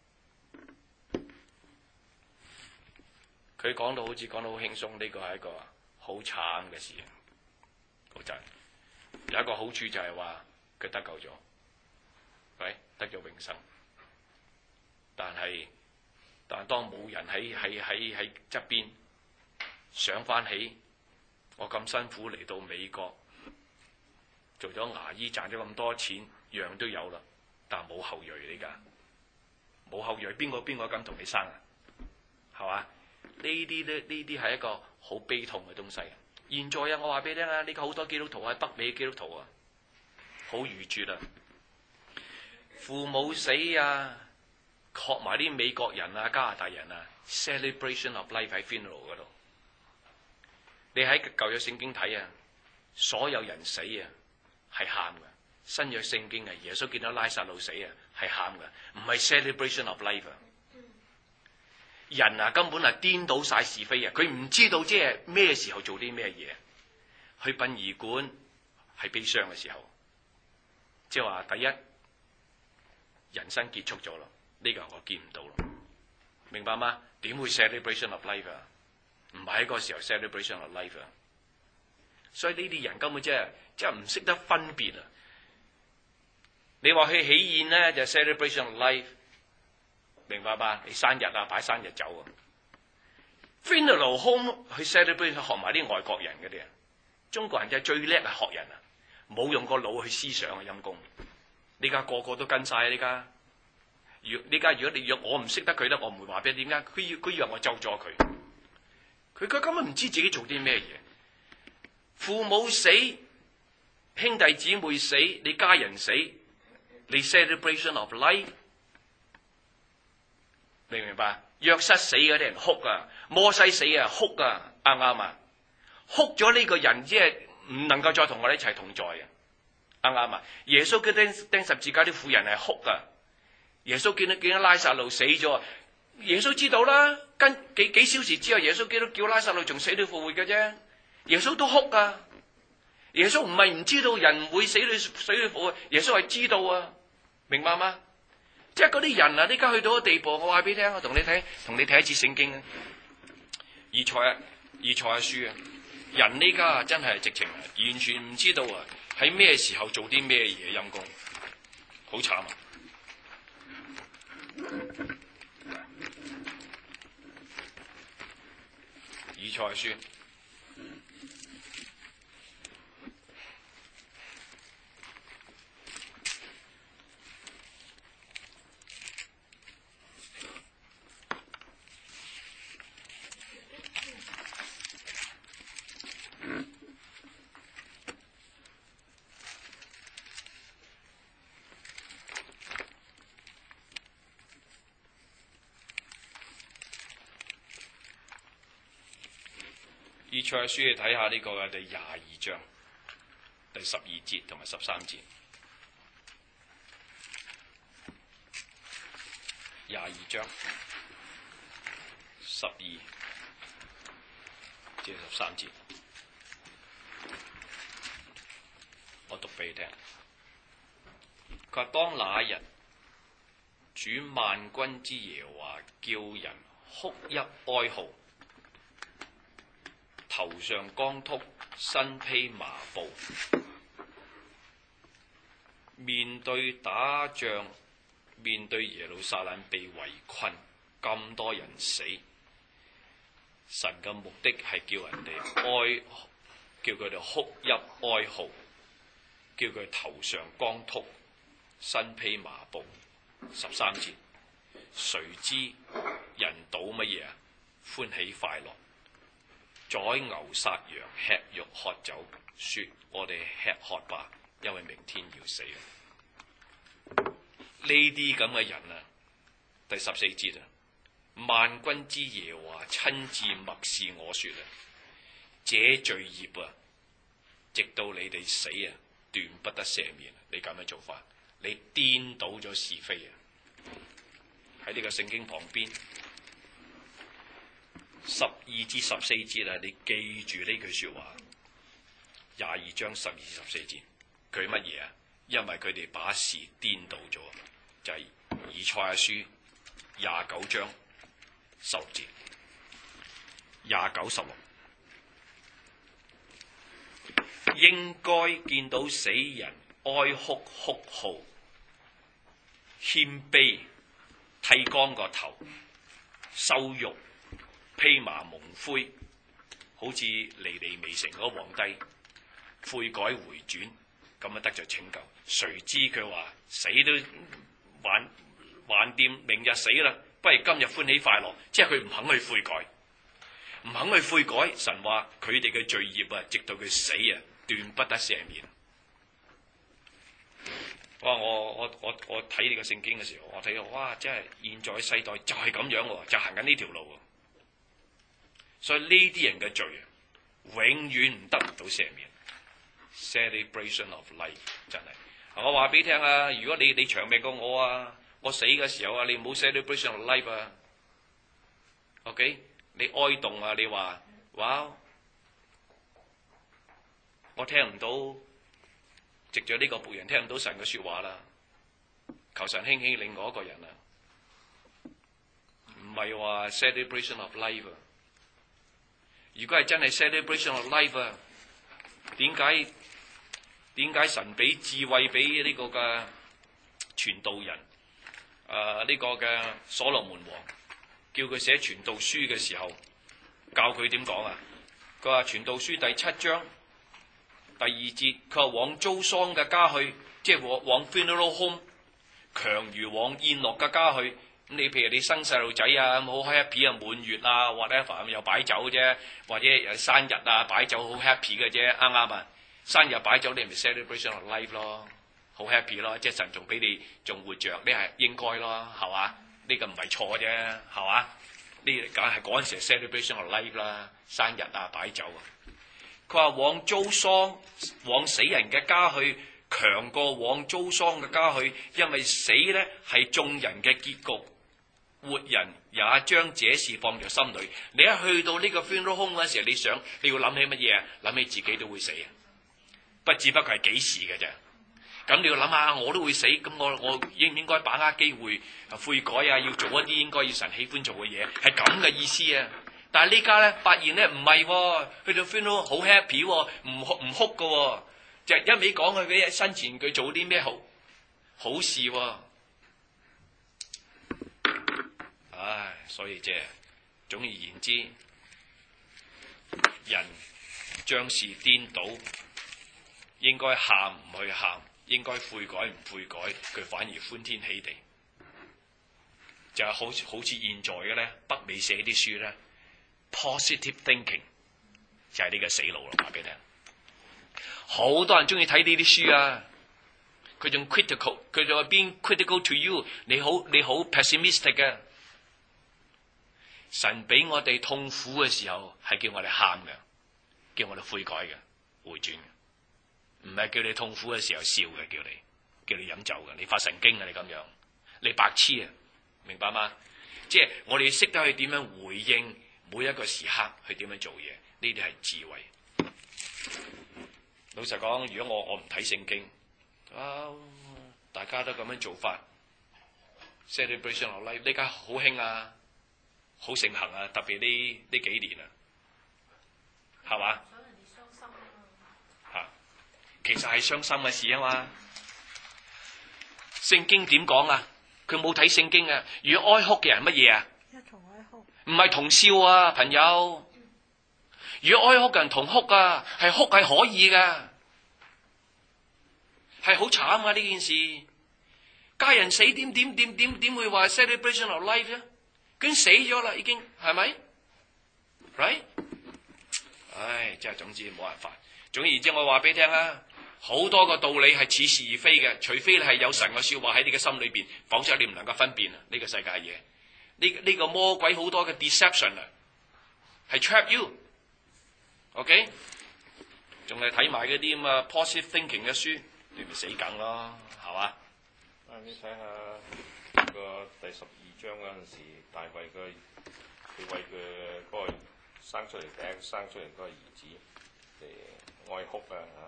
Speaker 3: 佢講到好似講到好輕鬆，呢個係一個好慘嘅事，好真。有一個好處就係話佢得救咗，喂，得咗永生。但係當冇人喺側邊想翻起，我咁辛苦嚟到美國，做咗牙醫賺咗咁多錢，樣都有啦，但係冇後裔嚟㗎，冇後裔，邊個敢同你生啊？係嘛？呢啲係一個好悲痛嘅東西。現在啊，我話俾你聽啊，呢個好多基督徒喺北美基督徒啊，好愚拙啊！父母死啊，學埋啲美國人啊、加拿大人啊 ，celebration of life 喺 funeral 嗰度。你喺舊約聖經睇啊，所有人死啊係喊噶，新約聖經啊，耶穌見到拉撒路死啊係喊噶，唔係 celebration of life 啊。人啊根本係顛倒晒是非啊！佢唔知道即係咩時候做啲咩嘢。去殯儀館係悲傷嘅時候，即係話第一人生結束咗咯，呢個我見唔到咯，明白嗎？點會 celebration of life 啊？唔係喺個時候 celebration of life 啊！所以呢啲人根本即係唔識得分別啊！你話去喜宴咧就 celebration of life。明白吧？你生日啊，擺生日酒啊 ，funeral home 去 celebrate 學埋啲外國人嗰啲啊，中國人就係最叻係學人啊，冇用個腦去思想啊，陰公。呢家個個都跟晒啊！呢家如果你約我唔識得佢咧，我唔會話俾你點解。佢以為我咒咗佢，佢根本唔知自己做啲咩嘢。父母死，兄弟姊妹死，你家人死，你 celebration of life。明唔明白？約瑟死嗰啲人哭啊，摩西死啊哭啊，啱唔啱啊？哭咗呢個人，即係唔能夠再同我哋一齊同在啊，啱唔啱啊？耶穌釘十字架啲婦人係哭啊，耶穌見到拉撒路死咗，耶穌知道啦，跟幾小時之後，耶穌基督叫拉撒路從死裏復活嘅啫，耶穌都哭啊，耶穌唔係唔知道人會死裏復活，耶穌係知道啊，明白嗎？即係嗰啲人啊，呢家去到個地步，我話俾你聽，我同你睇一次聖經啊，以賽亞書啊，人呢家啊真係直情啊，完全唔知道啊喺咩時候做啲咩嘢，陰公，好慘啊！以賽亞書。以賽亞書去睇下呢個嘅第22章第12節同埋13節，22章12至13節，我讀俾你聽。佢話：當那日，主萬軍之耶和華叫人哭泣哀號，頭上光禿，身披麻布，面對打仗，面對耶路撒冷被圍困， 咁多人死，神嘅目的係叫人哋叫佢哋哭泣哀號，叫佢頭上光禿，身披麻布。13節，誰知人倒乜嘢啊？歡喜快樂，宰牛殺羊，吃肉喝酒，說我哋吃喝吧，因為明天要死啊！呢啲咁嘅人啊，第14節啊，萬軍之耶和華親自默示我說啊，這罪孽啊，直到你哋死啊，斷不得赦免。你咁樣做法，你顛倒咗是非啊！喺呢個聖經旁邊12至14節啊，你記住呢句說話。22章12至14節，佢乜嘢啊？因為佢哋把事顛倒咗，就係以賽亞書29章16節29、16。應該見到死人哀哭哭號，謙卑剃光個頭，羞辱披麻蒙灰，好似尼尼微城嗰個皇帝悔改回轉，咁啊得着拯救。誰知佢話死都還掂，明日死啦，不如今日歡喜快樂。即係佢唔肯去悔改，唔肯去悔改。神話佢哋嘅罪孽啊，直到佢死啊，斷不得赦免。哇！我睇呢個聖經嘅時候，我睇到哇，真係現在世代就係咁樣喎，就行緊呢條路喎。所以呢啲人嘅罪啊，永遠唔得唔到赦免。Celebration of life 真係，我話俾你聽啊！如果你長命過我啊，我死嘅時候啊，你唔好 celebration of life 啊。OK， 你哀慟啊，你話哇，我聽唔到。藉著呢個僕人聽唔到神嘅說話啦，求神興起另外一個人啊，唔係話 celebration of life 啊。如果係真係 celebration of life 啊，點解神俾智慧俾呢個嘅傳道人呢個嘅所羅門王，叫佢寫傳道書嘅時候，教佢點講啊？佢話傳道書第7章。第2節，佢話往遭喪嘅家去，即係往 funeral home， 強如往宴樂嘅家去。咁你譬如你生細路仔啊，好 happy 啊，滿月啊，whatever 又擺酒啫，或者生日啊擺酒好 happy 嘅啫，啱啱啊？生日擺酒你咪 celebration of life 咯，好 happy 咯，即係神仲俾你仲活着，呢係應該咯，係嘛？呢個唔係錯啫，係嘛？呢梗係嗰陣時 celebration of life 啦，生日啊擺酒啊。佢話往遭喪、往死人嘅家去，強過往遭喪嘅家去，因為死呢係眾人嘅結局，活人也將這事放在心裏。你一去到呢個 funeral home 嗰時候，你要諗起乜嘢啊？諗起自己都會死啊！只不過係幾時嘅啫。咁你要諗下，我都會死，咁我應唔應該把握機會悔改啊？要做一啲應該要神喜歡做嘅嘢，係咁嘅意思啊！但係呢家咧發現咧唔係喎，去到 funeral 好 happy 喎，唔哭嘅喎，就一味講佢嘅生前佢做啲咩好事喎。唉，所以即係總而言之，人將事顛倒，應該喊唔去喊，應該悔改唔悔改，佢反而歡天喜地。就係好似現在嘅咧，北美寫啲書咧。Positive thinking 就係呢個死路咯，話俾你聽。好多人中意睇呢啲書啊，佢仲 critical， 佢仲話 being critical to you， 你好 pessimistic 嘅。神俾我哋痛苦嘅時候係叫我哋喊嘅，叫我哋悔改嘅，回轉嘅，唔係叫你痛苦嘅時候笑嘅，叫你飲酒嘅，你發神經啊！你咁樣，你白痴啊！明白嗎？即係我哋識得去點樣回應。每一個時刻去點樣做嘢，呢啲係智慧。老實講，如果我唔睇聖經，大家都咁樣做法 ，celebration of life 呢家好興啊，好盛行啊，特別呢幾年啊，係嘛？
Speaker 5: 想人哋傷心啊！
Speaker 3: 嚇，其實係傷心嘅事啊嘛。聖經點講啊？佢冇睇聖經啊。如果哀哭嘅人乜嘢啊？
Speaker 2: 一同哀哭，
Speaker 3: 唔係同笑啊，朋友。如果哀哭嘅人同哭啊，係哭係可以噶，係好慘啊呢件事。家人死點會話 celebration of life 啫？佢已經死咗啦，已經係咪 ？Right？ 唉，真係總之冇辦法。總而言之，我話俾你聽啦，好多個道理係似是而非嘅，除非你係有神嘅說話喺你嘅心裏邊，否則你唔能夠分辨啊呢個世界嘢。呢個魔鬼好多嘅 deception 啊，係 trap you。OK， 仲係睇埋嗰啲咁啊 positive thinking 嘅書，你咪死梗咯，係嘛？
Speaker 4: 你睇下個第12章嗰陣時，大衛佢為佢嗰個生出嚟第一個生出嚟嗰個兒子哀哭啊嚇！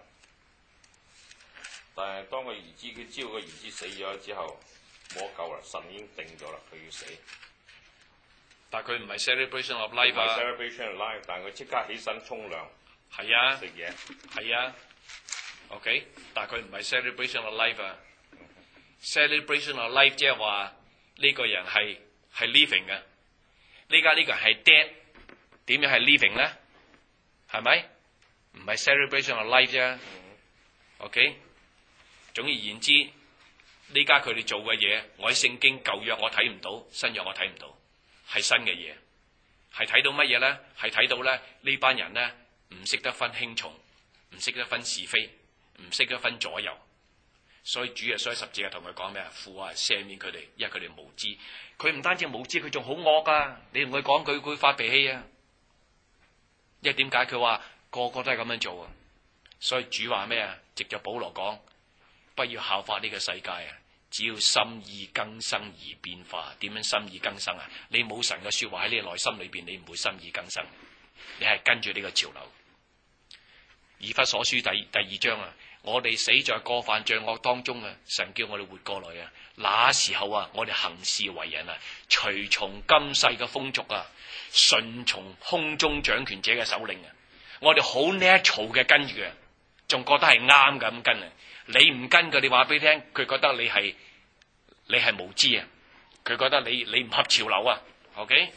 Speaker 4: 但係當個兒子佢知道個兒子死咗之後冇得救啦，神已經定咗啦，佢要死。
Speaker 3: 但係佢唔係 celebration of life 啊
Speaker 4: celebration of life， 但係佢即刻起身沖涼，
Speaker 3: 係啊，
Speaker 4: 食嘢，
Speaker 3: 係啊 ，OK， 但係佢唔係 celebration of life 啊。celebration of life 即係話呢個人係 living 嘅，呢家呢個人係 dead， 點樣係 living 咧？係咪？唔係 celebration of life 啫。OK， 總而言之，呢家佢哋做嘅嘢，我喺聖經舊約我睇唔到，新約我睇唔到，係新嘅嘢，係睇到乜嘢咧？係睇到咧呢班人咧唔識得分輕重，唔識得分是非，唔識得分左右。所以主耶穌喺十字架同佢講咩啊？父啊，赦免佢哋，因為佢哋無知。佢唔單止無知，佢仲好惡噶。你同佢講佢會發脾氣啊！因為點解？佢話個個都係咁樣做啊！所以主話咩啊？藉着保羅講，不要效法呢個世界啊！只要心意更新而變化。點樣心意更新啊？你冇神嘅說話喺你內心裏邊，你唔會心意更新。你係跟住呢個潮流。以弗所書第2章啊！我哋死在過犯罪惡當中啊！神叫我哋活過來啊！那時候啊，我哋行事為人啊，隨從今世嘅風俗啊，順從空中掌權者嘅首領啊！我哋好 natural 嘅跟住嘅，仲覺得係啱嘅咁跟啊！你唔跟佢，你話俾佢聽，佢覺得你係無知啊！佢覺得你唔合潮流啊 ！OK，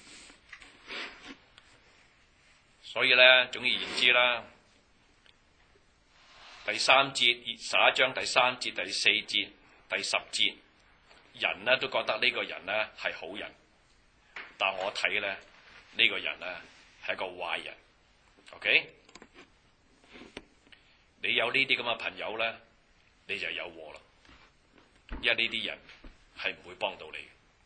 Speaker 3: 所以咧，總而言之啦。第3節11章第3節第4節第10節，人咧都覺得呢個人咧係好人，但我睇咧呢個人咧係一個壞人。OK， 你有呢啲咁嘅朋友咧，你就有禍啦，因為呢啲人係唔會幫到你。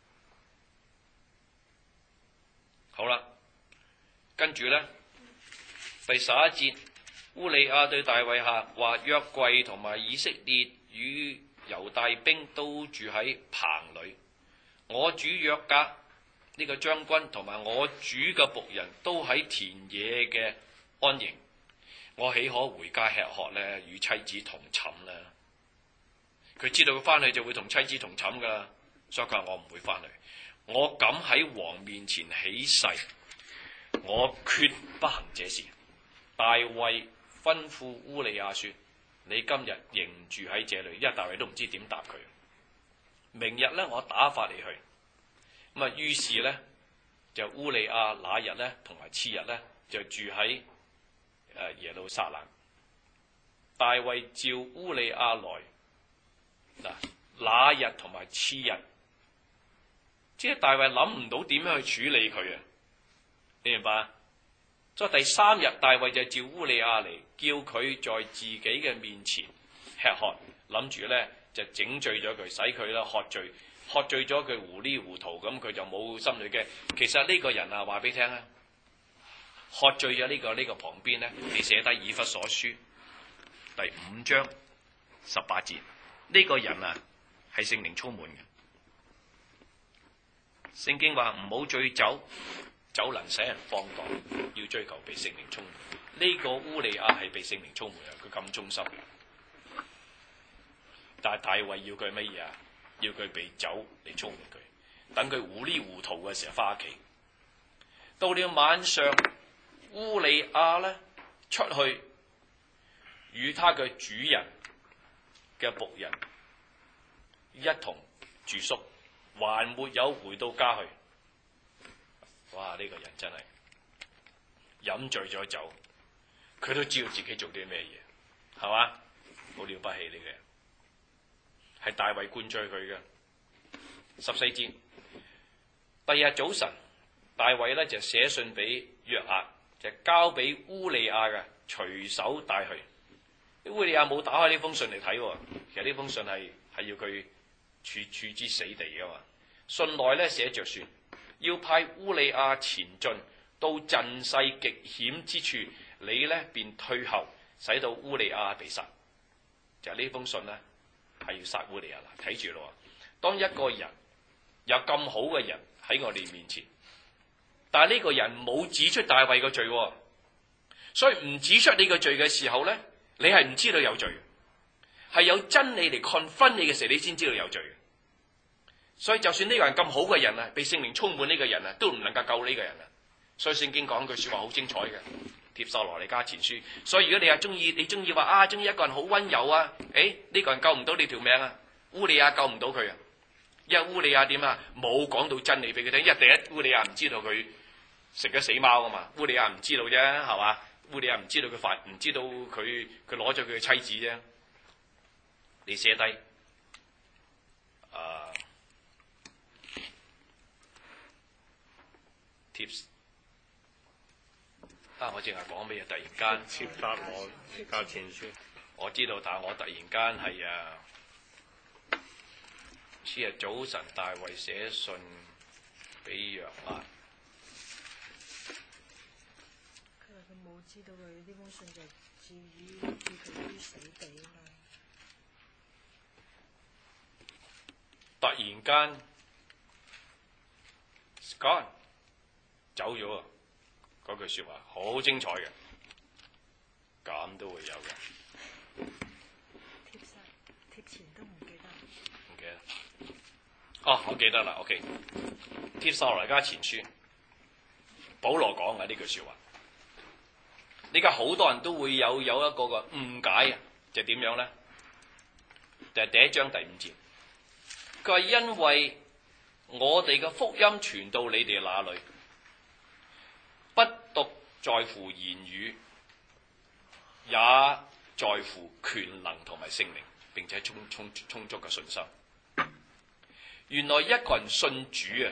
Speaker 3: 好啦，跟住咧第11節。烏利亞對大衛下話：約櫃同埋以色列與猶大兵都住喺棚裏，我主約押呢個將軍同埋我主嘅僕人都喺田野嘅安營，我豈可回家吃喝呢？與妻子同寢呢？佢知道佢翻去就會同妻子同寢噶啦，所以佢話我唔會翻去，我敢喺王面前起誓，我決不行這事。大衛吩咐烏利亞說：你今日仍住喺這裏，因為大衛都唔知點答佢。明日咧，我打發你去。咁啊，於是咧就烏利亞那日咧同埋次日咧就住喺耶路撒冷。大衛召烏利亞來，那日同埋次日，即係大衛諗唔到點樣去處理佢啊？你明白？所以第3日，大衛就召烏利亞嚟，叫佢在自己嘅面前吃喝，諗住咧就整醉咗佢，使佢啦喝醉咗佢糊裡糊塗，咁佢就冇心裏嘅。其實呢個人啊，話俾你聽啊，喝醉咗呢個旁邊咧，你寫低以弗所書第5章18節，呢個人啊係聖靈充滿嘅。聖經話唔好醉酒。酒能使人放蕩，要追求被聖靈充滿。呢個烏利亞係被聖靈充滿啊！佢咁忠心，但係大衛要佢乜嘢啊？要佢被酒嚟充滿佢，等佢糊裡糊塗嘅時候翻屋企。到了晚上，烏利亞咧出去與他嘅主人嘅僕人一同住宿，還沒有回到家去。 哇！呢個人真係飲醉咗酒，佢都知道自己做啲咩嘢，係嘛？好了不起呢個人，係大衛灌醉佢嘅。14節，第二日早晨，大衛咧就寫信俾約押，就交俾烏利亞嘅，隨手帶去。烏利亞冇打開呢封信嚟睇喎，其實呢封信係要佢處之死地噶嘛。信內咧寫着說，要派烏利亞前進到陣勢極險之處，你咧便退後，使到烏利亞被殺。就係呢封信咧係要殺烏利亞啦。睇住咯，當一個人有咁好嘅人喺我哋面前，但係呢個人冇指出大衛嘅罪，所以唔指出你嘅罪嘅時候咧，你係唔知道有罪，係有真理嚟confront你嘅時候，你先知道有罪。所以就算呢個人咁好嘅人啊，被聖靈充滿呢個人啊，都唔能夠救呢個人啊。所以聖經講句說話好精彩嘅，帖撒羅尼迦前書。所以如果你係中意話啊，中意一個人好溫柔啊，呢個人救唔到你條命啊，烏利亞救唔到佢啊。因為烏利亞點啊？冇講到真理俾佢聽。因為第一，烏利亞唔知道佢食咗死貓啊嘛，烏利亞唔知道啫，係嘛？烏利亞唔知道唔知道佢攞咗佢嘅妻子啫。你寫低tips 我淨係講咩啊？突然間
Speaker 4: 帖撒羅尼迦前書，
Speaker 3: 我知道，但係我突然間係次日早晨，大衛寫信俾約押。
Speaker 2: 佢話佢冇知道佢呢封信就置佢於死地啊嘛。
Speaker 3: 突然間，Gone 走咗啊！嗰句説話好精彩嘅，咁都會有嘅。
Speaker 2: 貼前都唔記得。
Speaker 3: 唔記得。哦，我記得啦。OK， 帖撒羅尼迦前書，保羅講嘅呢句説話。而家好多人都會有一個嘅誤解啊，就點樣咧？就係第1章第5節，佢話因為我哋嘅福音傳到你哋那裏，不獨在乎言語，也在乎權能同埋聖靈，並且充足嘅信心。原來一個人信主啊，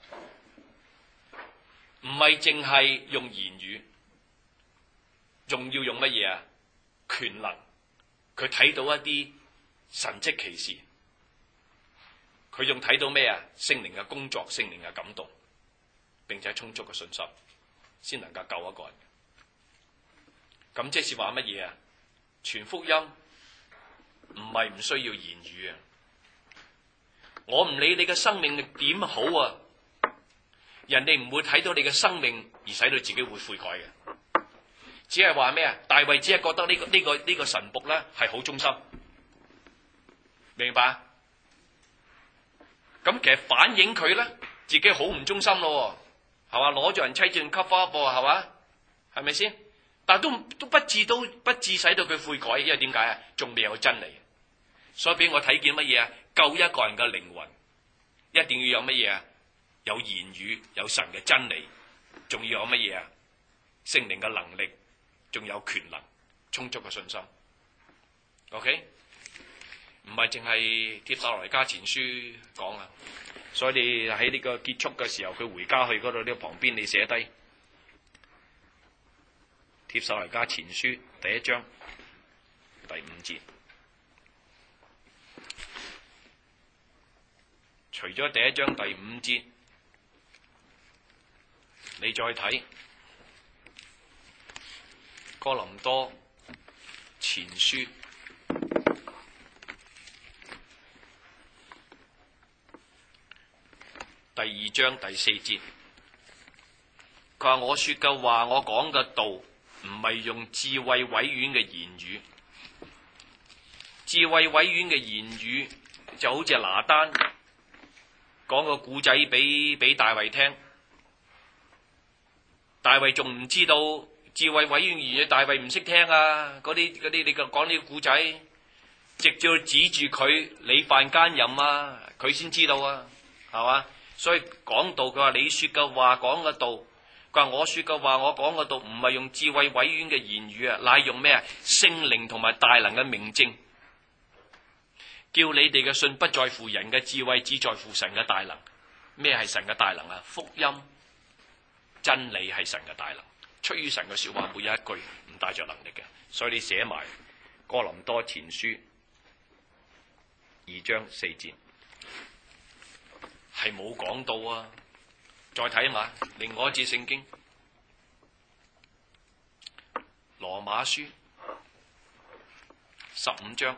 Speaker 3: 唔係淨係用言語，仲要用乜嘢啊？權能，佢睇到一啲神蹟奇事，佢仲睇到咩啊？聖靈嘅工作，聖靈嘅感動，並且充足嘅信心，先能夠救一個人。咁即是話乜嘢啊？傳福音唔係唔需要言語啊！我唔理你嘅生命力點好啊，人哋唔會睇到你嘅生命而使到自己會悔改嘅。只係話咩啊？大衛只係覺得呢個神僕咧係好忠心，明白？咁其實反映佢咧自己好唔忠心咯，係嘛？攞住人妻子 cover up 係嘛？係咪先？但都不至使到佢悔改，因為點解啊？仲未有真理，所以俾我睇見乜嘢啊？救一個人嘅靈魂，一定要有乜嘢啊？有言語，有神嘅真理，仲要有乜嘢啊？聖靈嘅能力，仲有權能，充足嘅信心。OK， 唔係淨係帖撒羅尼迦前書講啊，所以你喺呢個結束嘅時候，佢回家去嗰度呢旁邊，你寫低帖撒羅尼迦前書第1章第5節。除咗第1章第5節，你再睇哥林多前書第2章第4節，佢話我說嘅話，我講嘅道，唔係用智慧委婉嘅言語。智慧委婉嘅言語就好似拿單講個故仔俾大衛聽，大衛仲唔知道智慧委婉言語，大衛唔識聽啊！嗰啲你講呢個故仔，直接指住佢你犯奸淫啊，佢先知道啊，係嘛？ 所以講道，佢話你說嘅話講嘅道，佢話我說嘅話我講嘅道，唔係用智慧委婉嘅言語啊，乃用咩啊？聖靈同埋大能嘅明證，叫你哋嘅信不在乎人嘅智慧，只在乎神嘅大能。咩係神嘅大能啊？福音真理係神嘅大能，出於神嘅說話，每一句唔帶着能力嘅。所以你寫埋哥林多前書2章4節係冇講到啊！再睇下另外一節聖經，羅馬書15章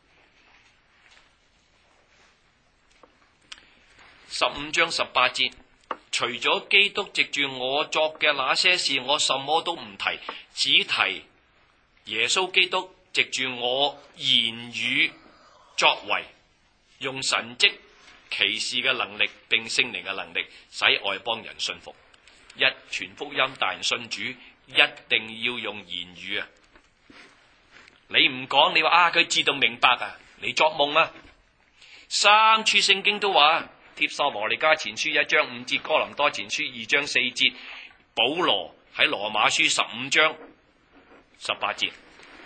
Speaker 3: 18節，除咗基督藉住我作嘅那些事，我什麼都唔提，只提耶穌基督藉住我言語作為，用神蹟奇事嘅能力，並聖靈嘅能力，使外邦人信服。一傳福音，大人信主，一定要用言語啊！你唔講，你話啊佢知道明白啊，你作夢啊！3處聖經都話，帖撒羅尼迦前書1章5節，哥林多前書2章4節，保羅喺羅馬書15章18節。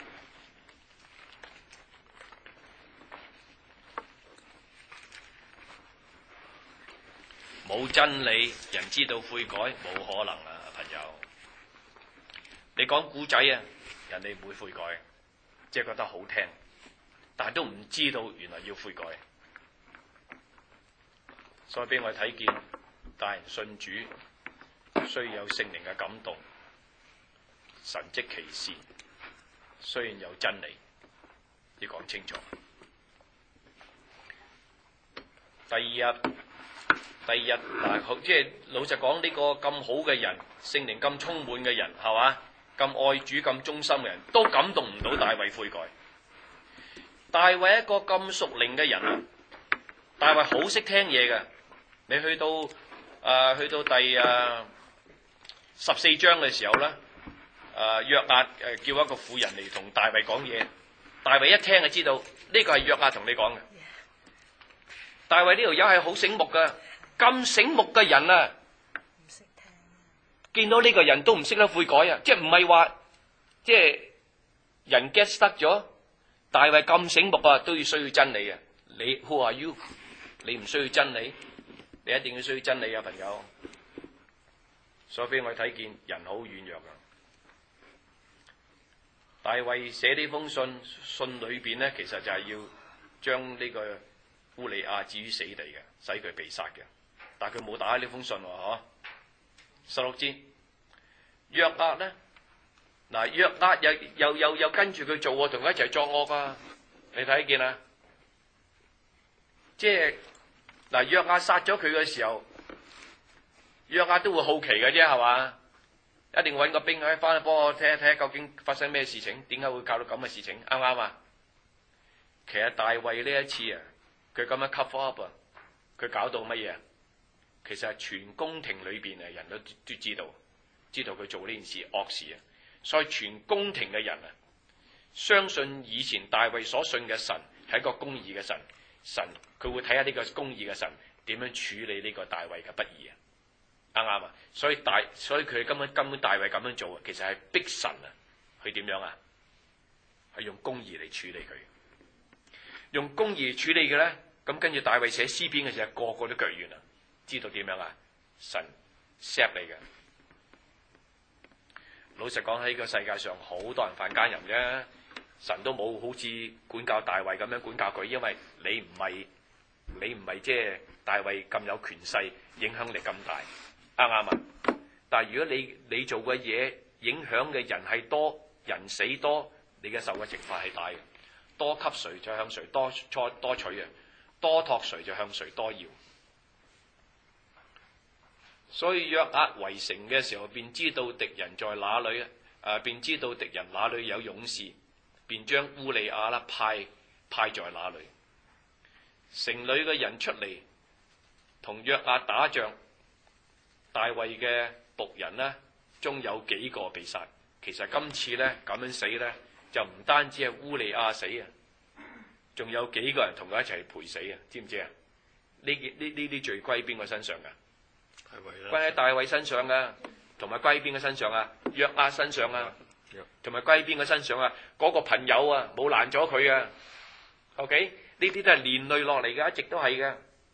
Speaker 3: 冇真理，人知道悔改，冇可能啊，朋友。你講古仔啊，人哋唔會悔改，即係覺得好聽，但係都唔知道原來要悔改。所以俾我睇見，大人信主需要有聖靈嘅感動，神蹟奇事，雖然有真理，要講清楚。第二日嗱，即係老實講，呢個咁好嘅人，聖靈咁充滿嘅人，係嘛？咁愛主、咁忠心嘅人，都感動唔到大衛悔改。大衛一個咁屬靈嘅人啊，大衛好識聽嘢嘅。你去到第14章嘅時候咧，約押叫一個婦人嚟同大衛講嘢，大衛一聽就知道呢個係約押同你講嘅。大衛呢條友係好醒目嘅。咁醒目嘅人啊，
Speaker 2: 唔識聽，
Speaker 3: 見到呢個人都唔識得悔改啊！即係唔係話即係人 get stuck 咗？大衛咁醒目啊，都要需要真理啊！你 who are you？ 你唔需要真理，你一定要需要真理啊，朋友。所以俾我睇見人好軟弱啊！大衛寫呢封信裏邊咧，其實就係要將呢個烏利亞置於死地嘅，使佢被殺嘅。但佢冇打呢封信喎，16節，約押咧，嗱約押又跟住佢做喎，同佢一齊作惡啊！你睇見啊？即係嗱，約押殺咗佢嘅時候，約押都會好奇嘅啫，係嘛？一定揾個兵喺翻去幫我睇一睇究竟發生咩事情，點解會搞到咁嘅事情？啱唔啱啊？其實大衛呢一次啊，佢咁樣 cover up 啊，佢搞到乜嘢？其實係全宮廷裏邊啊，人都知道佢做呢件事惡事啊，所以全宮廷嘅人啊，相信以前大衛所信嘅神係一個公義嘅神，佢會睇下呢個公義嘅神點樣處理呢個大衛嘅不義啊，啱唔啱啊？所以佢根本大衛咁樣做啊，其實係逼神啊，去點樣啊？係用公義嚟處理佢，用公義處理嘅咧，咁跟住大衛寫詩篇嘅時候，個個都腳軟啊！知道點樣啊？神 set 你嘅。老實講，喺個世界上好多人犯奸淫啫，神都冇好似管教大衛咁樣管教佢，因為你唔係即係大衛咁有權勢，影響力咁大，啱唔啱啊？但係如果你做嘅嘢影響嘅人係多，人死多，你嘅受嘅懲罰係大嘅。多給誰就向誰多取啊，多託誰就向誰多要。所以約押圍城嘅時候，便知道敵人在哪裏便知道敵人哪裏有勇士，便將烏利亞啦派在哪裏。城裏嘅人出嚟同約押打仗，大衛嘅僕人呢，中有幾個被殺。其實今次咧咁樣死咧，就唔單止係烏利亞死啊，仲有幾個人同佢一齊陪死啊？知唔知啊？ 呢啲罪歸邊個身上㗎？
Speaker 4: 係為啦，
Speaker 3: 歸喺大衛身上㗎，同埋歸邊個身上啊？約押身上啊，同埋歸邊個身上啊？嗰個朋友啊，冇攔咗佢啊。OK， 呢啲都係連累落嚟㗎，一直都係㗎。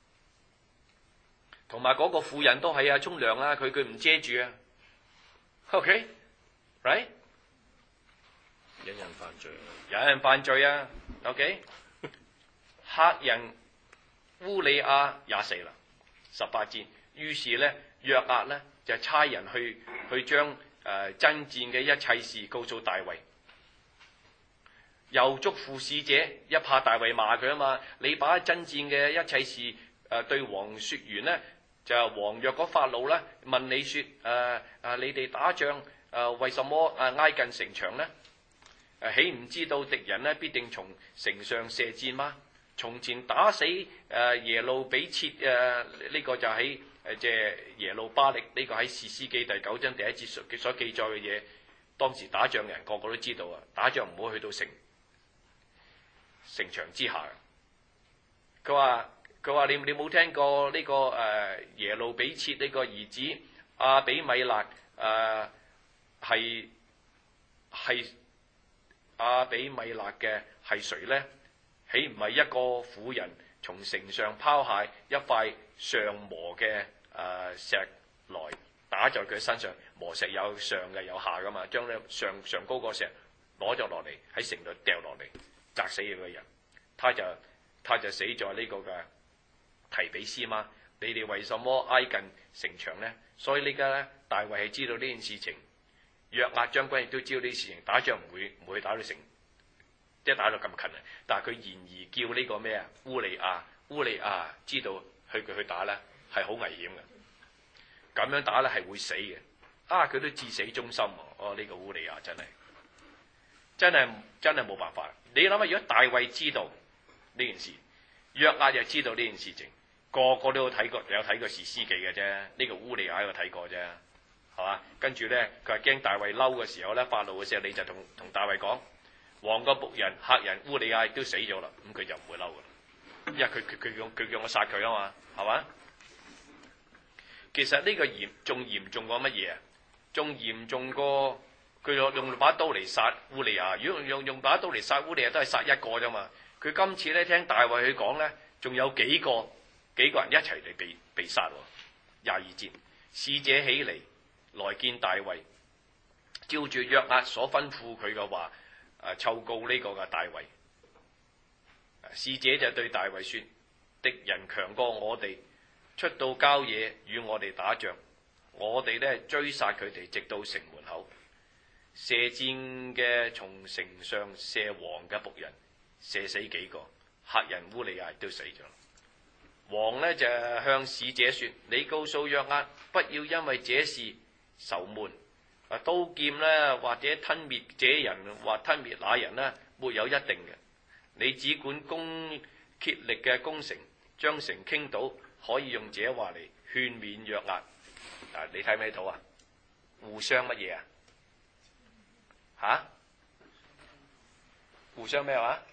Speaker 3: 同埋嗰個婦人都係啊，沖涼啊，佢唔遮住啊。OK，right？
Speaker 4: 引人犯罪，
Speaker 3: 有人犯罪啊。OK， 赫人烏利亞也死啦。18節，於是咧約押咧就差人去將爭戰嘅一切事告訴大衛，又囑咐使者，一怕大衛罵佢啊嘛，你把爭戰嘅一切事對王說完呢，就王若果發怒啦，問你說你哋打仗為什麼挨近城牆呢？豈唔知道敵人呢必定從城上射箭嗎？從前打死耶路比切呢個就喺即係耶路巴力呢個喺士師記第9章第1節所記載嘅嘢，當時打仗嘅人個個都知道啊，打仗唔好去到城牆之下。佢話你冇聽過呢個耶路比切呢個兒子亞比米勒係亞比米勒嘅係誰呢？豈唔係一個婦人從城上拋下一塊上磨嘅石來打在佢身上？磨石有上嘅有下噶嘛，將呢上高個石攞咗落嚟喺城度掉落嚟，砸死佢個人。他就死在呢個嘅提比斯嘛。你哋為什麼挨近城牆呢？所以呢家咧，大衛係知道呢件事情，約押將軍亦都知道呢件事情。打仗唔會打到城，即係打到咁近啊！但係佢然而叫呢個咩啊？烏利亞知道去打咧係好危險嘅，咁樣打咧係會死嘅。佢都至死忠心喎！呢個烏利亞真係冇辦法。你諗下，如果大衛知道呢件事，約押又知道呢件事情，個個都有睇過士師記嘅啫。呢個烏利亞有睇過啫，係嘛？跟住咧，佢係驚大衛嬲嘅時候咧，發怒嘅時候，你就同大衛講，王個僕人赫人烏利亞亦都死咗啦，咁佢就唔會嬲噶啦，因為佢叫我殺佢啊嘛，係嘛？其實呢個仲嚴重過乜嘢啊？仲嚴重過佢用把刀嚟殺烏利亞。如果用把刀嚟殺烏利亞，都係殺一個啫嘛。佢今次咧聽大衛佢講咧，仲有幾個人一齊嚟被殺喎。22節，使者起嚟來見大衛，照住約押所吩咐佢嘅話，奏告呢個嘅大衛。使者就對大衛說：敵人強過我哋，出到郊野與我哋打仗，我哋咧追殺佢哋，直到城門口。射箭嘅從城上射王嘅僕人，射死幾個，赫人烏利亞都死咗。王呢就向使者說：你告訴約押，不要因為這事愁悶。刀劍呢，或者吞滅這人，或吞滅那人呢，沒有一定嘅。你只管竭力嘅攻城，將城傾倒，可以用這話嚟勸勉約押。你睇唔睇到啊？互相乜嘢啊？互相咩話？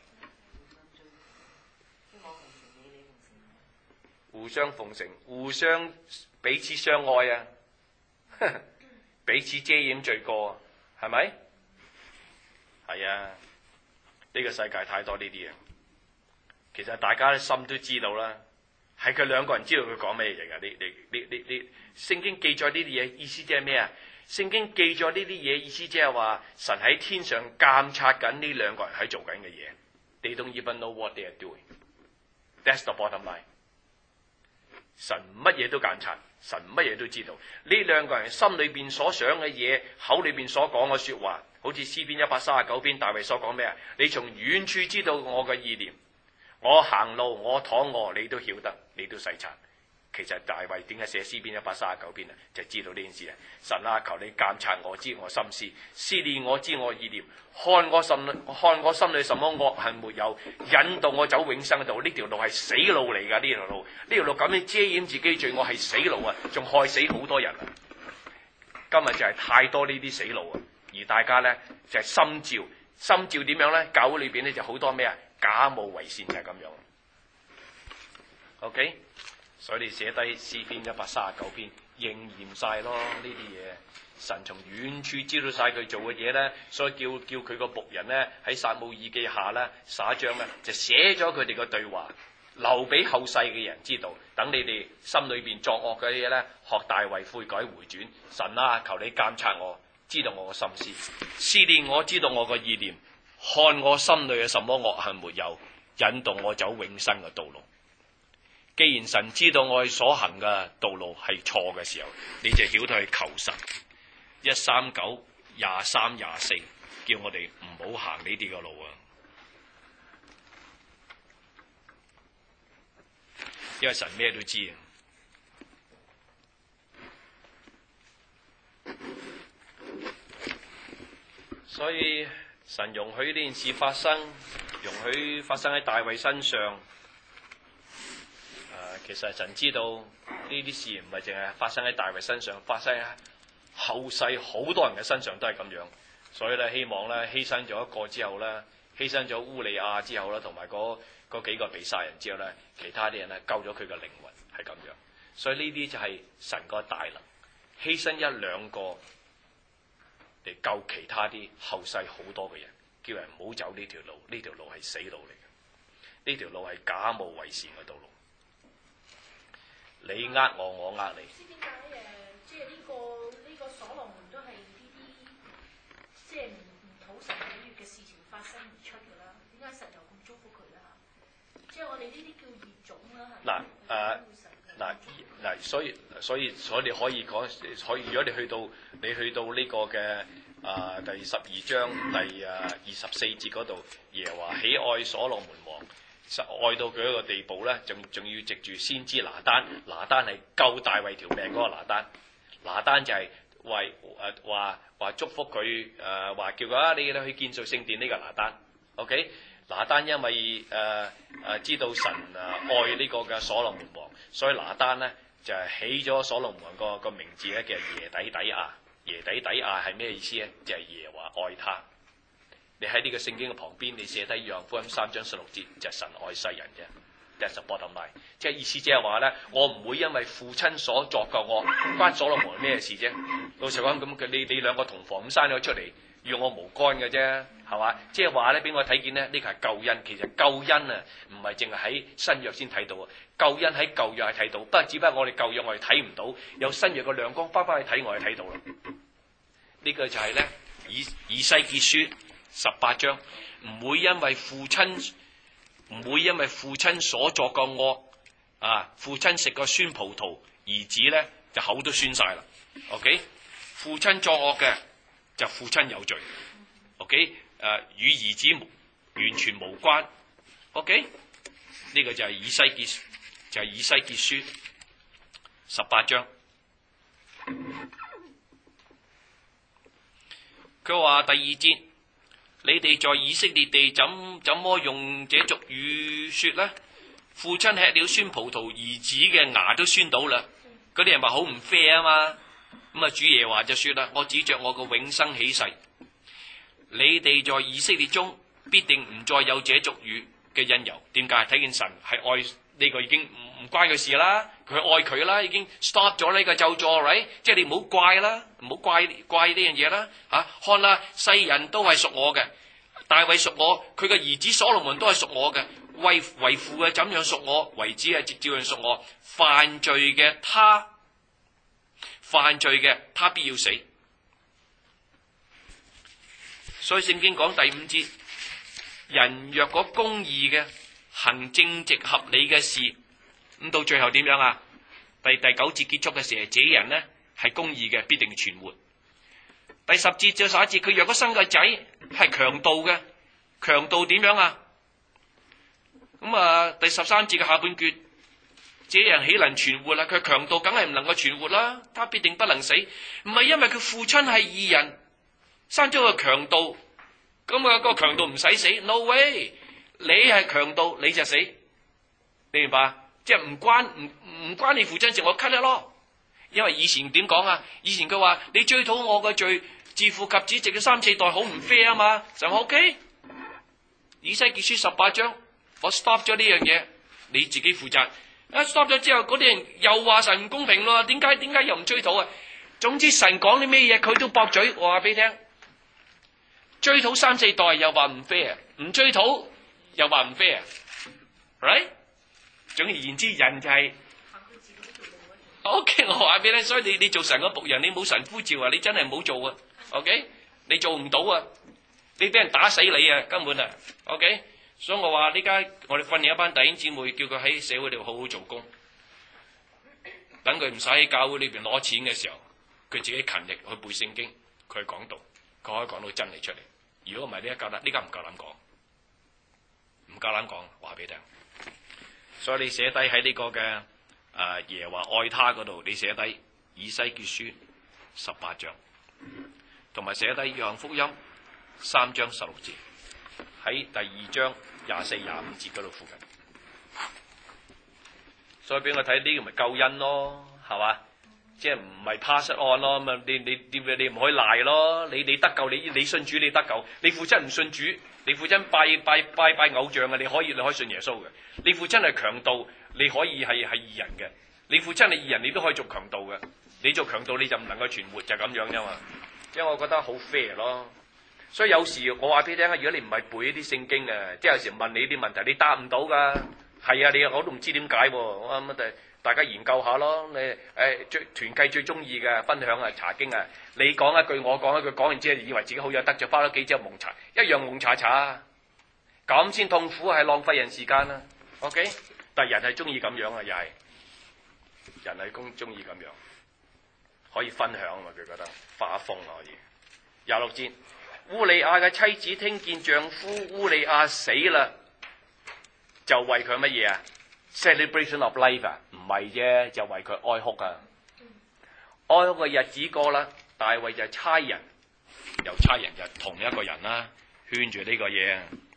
Speaker 3: 互相奉承，互相彼此相愛啊！彼此遮掩罪過，係咪？係啊！呢個世界太多呢啲啊！其實大家心都知道啦，係佢兩個人知道佢講咩嘢㗎。你聖經記載呢啲嘢，意思即係咩啊？聖經記載呢啲嘢，意思即係話神喺天上監察緊呢兩個人喺做緊嘅嘢。They don't even know what they are doing. That's the bottom line. 神乜嘢都監察，神乜嘢都知道。呢兩個人心裏邊所想嘅嘢，口裏邊所講嘅說話，好似詩篇139篇大衛所講咩啊？你從遠處知道我嘅意念，我行路我躺卧，你都曉得，你都細察。其實大衛點解寫詩篇139篇啊？就知道呢件事啊！神啊，求你監察我，知我心思，試煉我，知我意念，看我心裏什麼惡行沒有，引導我走永生嘅道。呢條路係死路嚟㗎，呢條路咁樣遮掩自己罪，我係死路啊，仲害死好多人啊！今日就係太多呢啲死路啊，而大家咧就係心照點樣咧？教會裏邊咧就好多咩啊？假冒為善就係咁樣。 OK， 所以你寫低詩篇139篇，應驗晒咯呢啲嘢。神從遠處知道晒佢做嘅嘢咧，所以叫佢個僕人咧喺撒母耳記下咧撒章咧就寫咗佢哋嘅對話，留俾後世嘅人知道。等你哋心裏邊作惡嘅嘢咧，學大衛悔改回轉。神啊，求你監察我，知道我嘅心思，試煉我知道我嘅意念，看我心裏有什麼惡行沒有，引導我走永生嘅道路。既然神知道我所行嘅道路係錯嘅時候，你就曉得去求神。139、23、24，叫我哋唔好行呢啲嘅路啊！因為神咩都知啊。所以神容許呢件事發生，容許發生喺大衛身上。其實神知道呢啲事唔係淨係發生喺大衛身上，發生喺後世好多人嘅身上都係咁樣。所以咧，希望咧犧牲咗一個之後咧，犧牲咗烏利亞之後咧，同埋嗰幾個被殺人之後咧，其他啲人咧救咗佢嘅靈魂係咁樣。所以呢啲就係神個大能，犧牲一兩個嚟救其他啲後世好多嘅人，叫人唔好走呢條路。呢條路係死路嚟嘅，呢條路係假冒為善嘅道路。你呃我，我呃你。
Speaker 2: 知點解即係呢個所羅門都係呢啲即係唔討神喜悅嘅事情發生而出㗎啦？點解神又咁祝福佢啦？即係我哋呢啲叫異種啦，
Speaker 3: 所以你可以講，如果你去到呢個嘅第12章第24節嗰度，耶和華喜愛所羅門王。愛到佢一個地步咧，仲要藉住先知拿單係救大衛條命嗰個拿單就係話祝福佢話叫佢你去建造聖殿呢個拿單 ，OK？ 拿單因為知道神愛呢個嘅所羅門王，所以拿單咧就係起咗所羅門王個名字咧叫耶底底亞。耶底底亞係咩意思咧？就係耶和華愛他。你喺呢個聖經嘅旁邊，你寫低約翰福音3章16節，就係神愛世人啫。That's the bottom line。即係意思即係話咧，我唔會因為父親所作嘅惡，關所羅門咩事啫？老實講，咁你兩個同房咁生咗出嚟，與我無干嘅啫，係嘛？即係話咧，俾我睇見咧，呢個係救恩。其實救恩啊，唔係淨係喺新約先睇到啊，救恩喺舊約係睇到，不過只不過我哋舊約我哋睇唔到，有新約嘅亮光翻去睇，我哋睇到啦。呢個就係咧以西結書18章，唔會因為父親所作個惡父親食個酸葡萄，兒子咧就口都酸晒啦。OK， 父親作惡嘅就父親有罪。OK， 與兒子完全無關。OK， 呢個就係以西結書18章。佢話第2節。你哋在以色列地怎麼用這俗語說呢？父親吃了酸葡萄，兒子嘅牙都酸到啦。嗰啲人話好唔 fair 啊嘛。咁啊，主耶和華就說啦：我指着我個永生起誓，你哋在以色列中必定唔再有這俗語嘅因由。點解？睇見神係愛呢個已經唔關佢事啦，佢愛佢啦，已經 stop 咗呢個咒詛 right？ 即係你唔好怪啦，唔好怪呢樣嘢啦看啦，世人都係屬我嘅，大衛屬我，佢嘅兒子所羅門都係屬我嘅，為父嘅怎樣屬我，為子係照樣屬我。犯罪嘅他必要死。所以聖經講第5節，人若果公義嘅行正直合理嘅事，咁到最後點樣啊？第9節結束嘅時候，這人呢係公義嘅，必定存活。第10節至11節，佢若果生個仔係強盜嘅，強盜點樣啊？咁第13節嘅下半句，這人豈能存活啦？佢強盜梗係唔能夠存活啦，他必定不能死。唔係因為佢父親係義人，生咗個強盜，咁個強盜唔使死 ，no way！ 你係強盜你就死，你明白？即係唔關你父親事，我 cut 咗咯。因為以前點講啊？以前佢話你追討我嘅罪，自父及子直到3、4代，好唔 fair 啊嘛？就 OK。以西結書18章，我 stop 咗呢樣嘢，你自己負責。 一 stop 咗之後，嗰啲人又話神唔公平咯，點解又唔追討啊？總之神講啲咩嘢佢都駁嘴，我話俾你聽，追討3、4代又話唔 fair， 唔追討又話唔 fair，right？ 總而言之，人就係、OK， 我話俾你，所以你做神嘅僕人，你冇神呼召啊，你真係唔好做啊 ，OK？ 你做唔到啊，你俾人打死你啊，根本啊 ，OK？ 所以我話呢家我哋訓練一班弟兄姊妹，叫佢喺社會度好好做工，等佢唔使喺教會裏邊攞錢嘅時候，佢自己勤力去背聖經，佢講道，佢可以講到真理出嚟。如果唔係呢家唔夠膽講，唔夠膽講，話俾你聽。所以你寫低喺呢個嘅耶和華愛他嗰度，你寫低以西結書18章，同埋寫低約翰福音3章16節，喺第2章24、25節嗰度附近。所以俾我睇呢個咪救恩咯，係嘛？即係唔係 pass on 咯？咁啊，你唔可以賴咯。你得救，你信主你得救。你父親唔信主，你父親拜偶像嘅，你可以信耶穌嘅。你父親係強盜，你可以係義人嘅。你父親係義人，你都可以做強盜嘅。你做強盜你就唔能夠存活，就咁樣啫嘛。因為我覺得好 fair 咯。所以有時我話俾你聽啊，如果你唔係背呢啲聖經啊，即係有時問你啲問題，你答唔到㗎。係啊，我都唔知點解喎。我諗大家研究下咯。你最團契最中意嘅分享啊，查經啊，你講一句我講一句，講完之後以為自己好有得着，翻屋企之後蒙查，一樣蒙查查，咁先痛苦，係浪費人時間啊。OK， 但係人係中意咁樣啊，又係人係中意咁樣，可以分享啊嘛，佢覺得發瘋啊可以。26節，烏利亞嘅妻子聽見丈夫烏利亞死啦，就為佢乜嘢啊 ？Celebration of life 啊？唔係啫，就為佢哀哭啊！哀哭嘅日子過啦，大衛就差人，又差人就同一個人啦，圈住呢個嘢。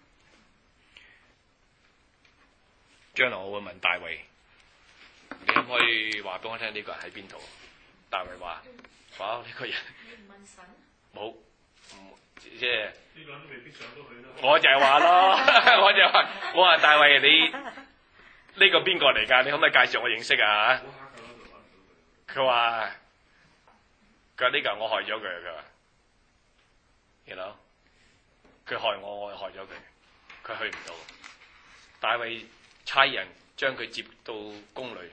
Speaker 3: 將來我會問大衛，你可唔可以話俾我聽呢個人喺邊度？大衛話：哇，呢個人
Speaker 2: 你唔問神？
Speaker 3: 冇，即係
Speaker 6: 呢個人都未必上到去啦。
Speaker 3: 我就係話咯，我話大衛你呢個邊個嚟㗎？你可唔可以介紹我認識啊？佢話呢個人我害咗佢，佢話，you know，佢害我，我害咗佢，佢去唔到。大衛差人將佢接到宮裏，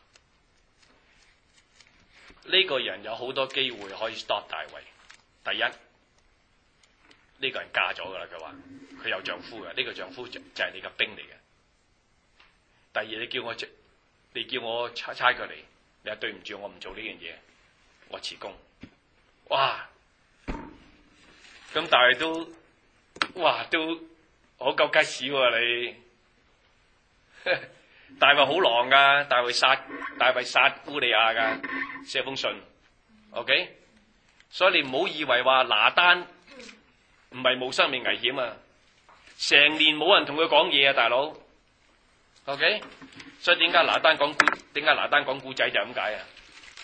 Speaker 3: 呢個人有好多機會可以 stop 大衛。第一，呢個人嫁咗㗎啦，佢話佢有丈夫嘅，呢個丈夫就係你嘅兵嚟嘅。第二，你叫我差佢嚟，你話對唔住，我唔做呢樣嘢，我辭工。哇！咁但係都好夠吉屎喎你。大衛好狼㗎，大衛殺烏利亞㗎，寫封信。OK， 所以你唔好以為話拿單唔係冇生命危險啊，成年冇人同佢講嘢啊，大佬。OK， 所以點解拿單講故仔就咁解啊？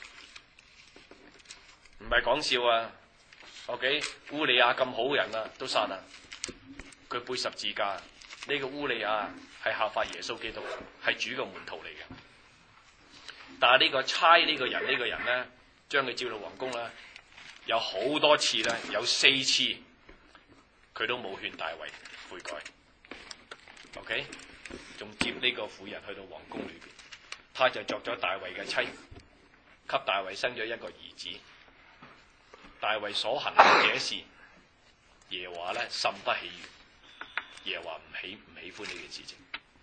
Speaker 3: 唔係講笑啊。OK， 烏利亞咁好人啊，都殺啦。佢背十字架，呢個烏利亞係效法耶穌基督，係主嘅門徒嚟嘅。但係呢個差呢個人咧，將佢召到皇宮咧，有好多次咧，有4次佢都冇勸大衛悔改。OK， 仲接呢個婦人去到皇宮裏邊，他就作咗大衛嘅妻，給大衛生咗一個兒子。大衛所行嘅這事，耶和華咧甚不喜悅，耶和華唔喜歡呢件事情。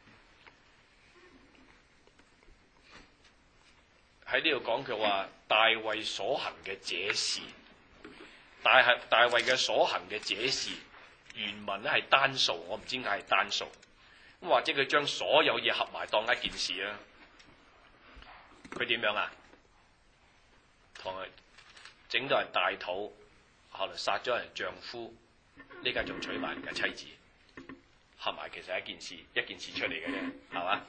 Speaker 3: 喺呢度講佢話大衛所行嘅這事，大衛嘅所行嘅這事，原文咧係單數，我唔知點解係單數，咁或者佢將所有嘢合埋當一件事啦。佢點樣啊？同佢整到人大肚，後來殺咗人丈夫，呢家仲娶埋人嘅妻子，合埋其實係一件事出嚟嘅啫，係嘛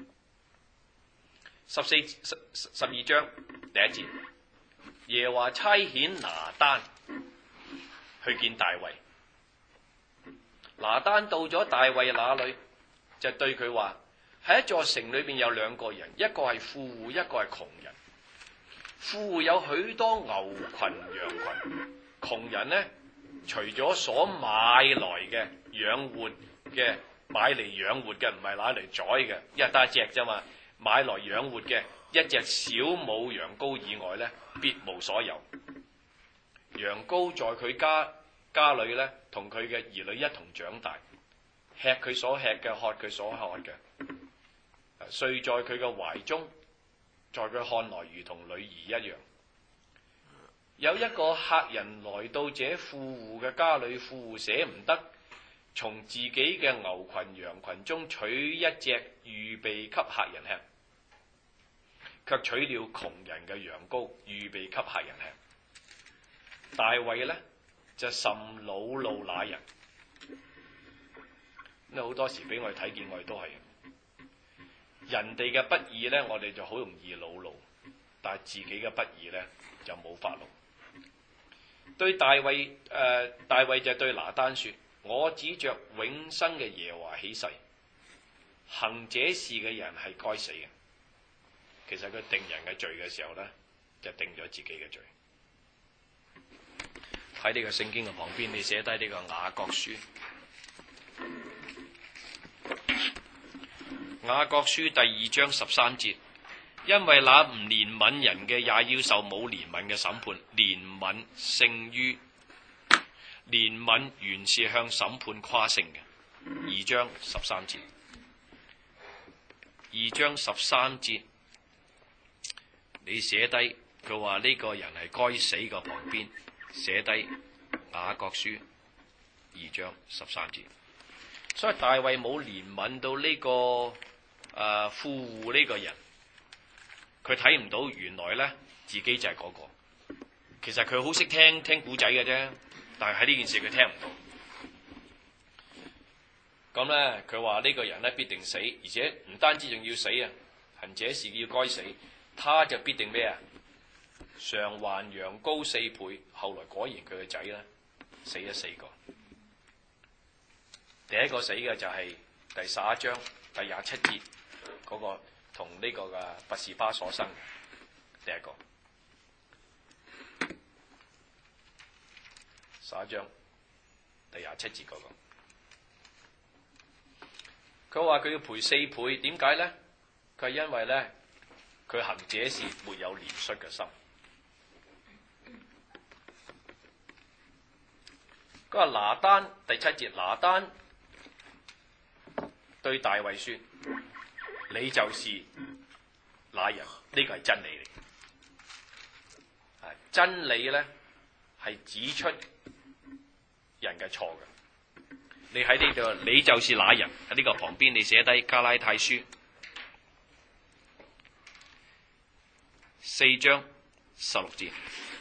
Speaker 3: ？12章第1節，耶和華差遣拿單去見大衛。拿單到咗大衛那裏，就對佢話： 喺一座城裏邊有兩個人，一個係富戶，一個係窮人。富戶有許多牛群羊群，窮人呢，除咗所買來嘅養活嘅，買嚟養活嘅，唔係攞嚟宰嘅，一日得一隻啫嘛。買來養活嘅一隻小母羊羔以外呢，別無所有。羊羔在佢家裏呢，同佢嘅兒女一同長大，吃佢所吃嘅，喝佢所喝嘅，睡在佢嘅懷中，在佢看來如同女兒一樣。有一個客人來到這富戶嘅家裏，富戶捨唔得從自己嘅牛群羊群中取一隻預備給客人吃，卻取了窮人嘅羊羔預備給客人吃。大衛呢，就甚惱怒那人。咁好多時俾我哋睇見，我哋都係人哋嘅不義呢，我哋就好容易惱怒，但係自己嘅不義呢，就冇發怒。對大衛就對拿單說：我指着永生嘅耶和華起誓，行這事嘅人係該死嘅。其實佢定人嘅罪嘅時候呢，就定咗自己嘅罪。喺呢個聖經嘅旁邊，你寫低呢個雅各書。雅各書第2章13節，因為那唔憐憫人嘅，也要受冇憐憫嘅審判。憐憫勝於憐憫，原是向審判誇勝嘅。2章13節，2章13節，你寫低佢話呢個人係該死嘅旁邊，寫低雅各書2章13節。所以大衛冇憐憫到呢個富戶呢個人，佢睇唔到原來呢自己就係嗰個。其實佢好識聽古仔嘅啫，但係喺呢件事佢聽唔到。咁呢，佢話呢個人呢必定死，而且唔單止仲要死啊，行這事要該死，他就必定咩啊？償還羊羔4倍。後來果然佢個仔呢死咗4個。第一個死嘅就係第11章第27節嗰個同呢個嘅拔示巴所生第一個。11章第27節嗰個，佢話佢要賠4倍，點解呢？佢係因為呢，佢行這事沒有憐恤嘅心。佢話拿單第7節，拿單對大衛說：你就是那人。呢個係真理嚟。真理呢係指出人嘅錯嘅。你喺呢度，你就是那人喺呢個旁邊，你寫低加拉太書4章16節。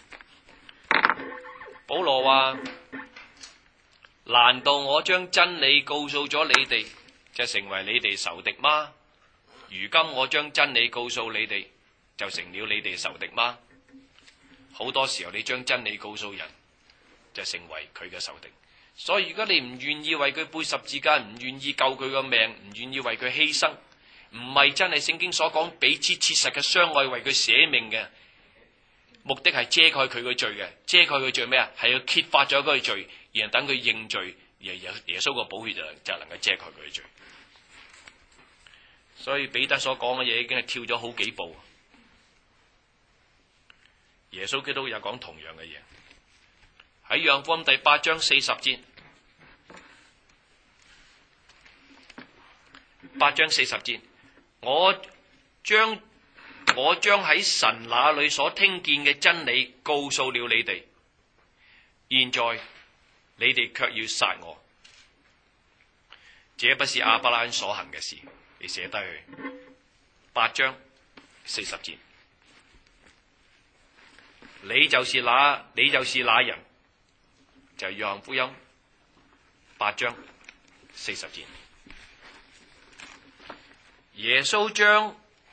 Speaker 3: 保羅話：難道我將真理告訴咗你哋，就成為你哋仇敵嗎？如今我將真理告訴你哋，就成了你哋仇敵嗎？好多時候你將真理告訴人，就成為佢嘅仇敵。所以如果你唔願意為佢背十字架，唔願意救佢個命，唔願意為佢犧牲，唔係真係聖經所講彼此切實嘅相愛，為佢捨命嘅目的係遮蓋佢嘅罪嘅。遮蓋佢罪咩啊？係要揭發咗佢嘅罪，然後等佢認罪，耶穌個寶血就能夠遮蓋佢嘅罪。所以彼得所講嘅嘢已經係跳咗好幾步。耶穌基督有講同樣嘅嘢，喺約翰福音第8章40節，8章40節，我將喺神那裏所聽見嘅真理告訴了你哋，現在你哋卻要殺我，這不是亞伯拉罕所行嘅事。你寫低去8章40節，你就是那人，就係約翰福音8章40節。耶穌將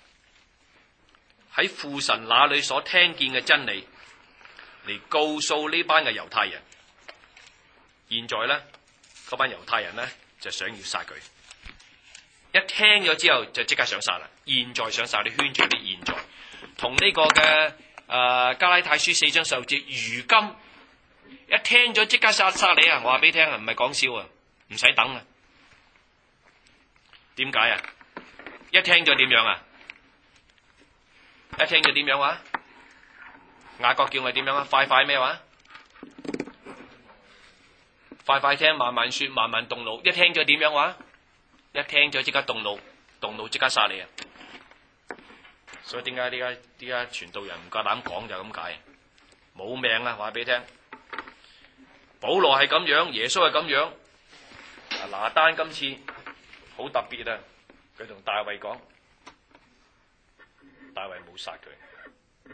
Speaker 3: 喺父神那裏所聽見嘅真理嚟告訴呢班嘅猶太人，現在呢，嗰班猶太人呢，就想要殺佢。 一聽咗之後就即刻想殺啦。現在想殺，你圈住啲現在，同呢個嘅加拉太書4章16節，如今一聽咗即刻殺你啊！我話俾你聽啊，唔係講笑啊，唔使等啊。點解啊？一聽咗點樣啊？一聽咗點樣話？雅各叫我點樣啊？快快咩話？快快聽，慢慢說，慢慢動腦。一聽咗點樣話？一聽咗即刻動腦，動腦即刻殺你啊！所以點解呢家傳道人唔夠膽講就咁解？冇命啊！話俾你聽，保羅係咁樣，耶穌係咁樣。拿單今次好特別啊！佢同大衛講，大衛冇殺佢，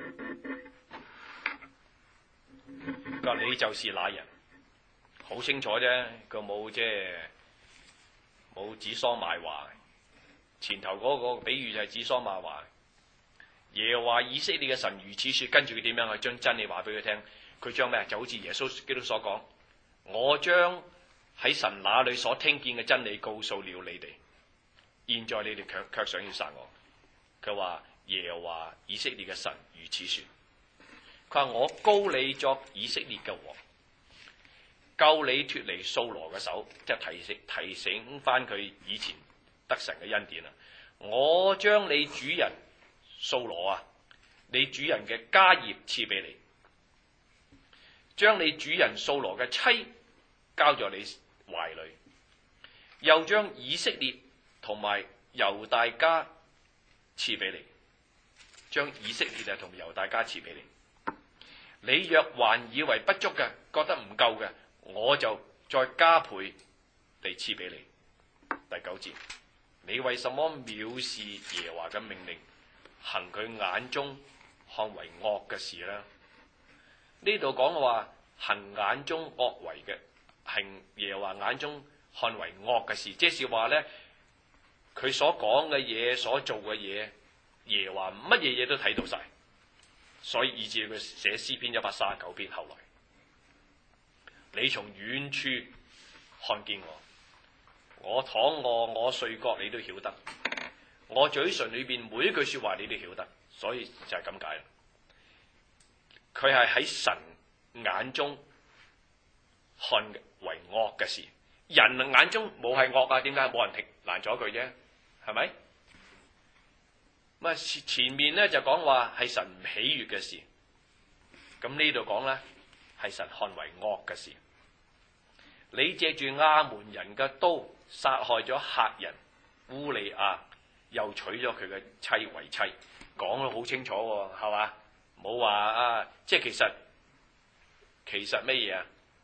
Speaker 3: 佢話你就是那人，好清楚啫。佢冇冇指桑罵槐，前頭嗰個比喻就係指桑罵槐。耶和華以色列嘅神如此說，跟住佢點樣去將真理話俾佢聽？佢將咩？就好似耶穌基督所講，我將喺神那裏所聽見嘅真理告訴了你哋。現在你哋卻想要殺我。佢話耶和華以色列嘅神如此說，佢話我膏你作以色列嘅王，救你脫離掃羅嘅手，即係提醒翻佢以前得神嘅恩典啦。我將你主人掃羅啊，你主人嘅家業賜俾你，將你主人掃羅嘅妻交咗你懷裏，又將以色列同埋猶大家賜俾你，將以色列同猶大家賜俾你。你若還以為不足嘅，覺得唔夠嘅，我就再加倍地賜俾你。第9節，你為什麼藐視耶和華嘅命令，行佢眼中看為惡嘅事呢？呢度講嘅話，行眼中惡為嘅，行耶和華眼中看為惡嘅事，即是話呢，佢所講嘅嘢，所做嘅嘢，耶和華乜嘢嘢都睇到晒，所以以至佢寫詩篇139篇後來，你從遠處看見我躺臥我睡覺，你都曉得，我嘴唇裏邊每一句說話你都曉得，所以就係咁解啦。佢係喺神眼中看為惡嘅事，人眼中冇係惡啊？點解？冇人攔咗佢啫，係咪？咁啊前面咧就講話係神唔喜悅嘅事，咁呢度講咧係神看為惡嘅事。你借住亞捫人嘅刀殺害咗赫人烏利亞，又娶咗佢嘅妻為妻，講得好清楚喎，係嘛？冇話啊，即係其實咩嘢啊？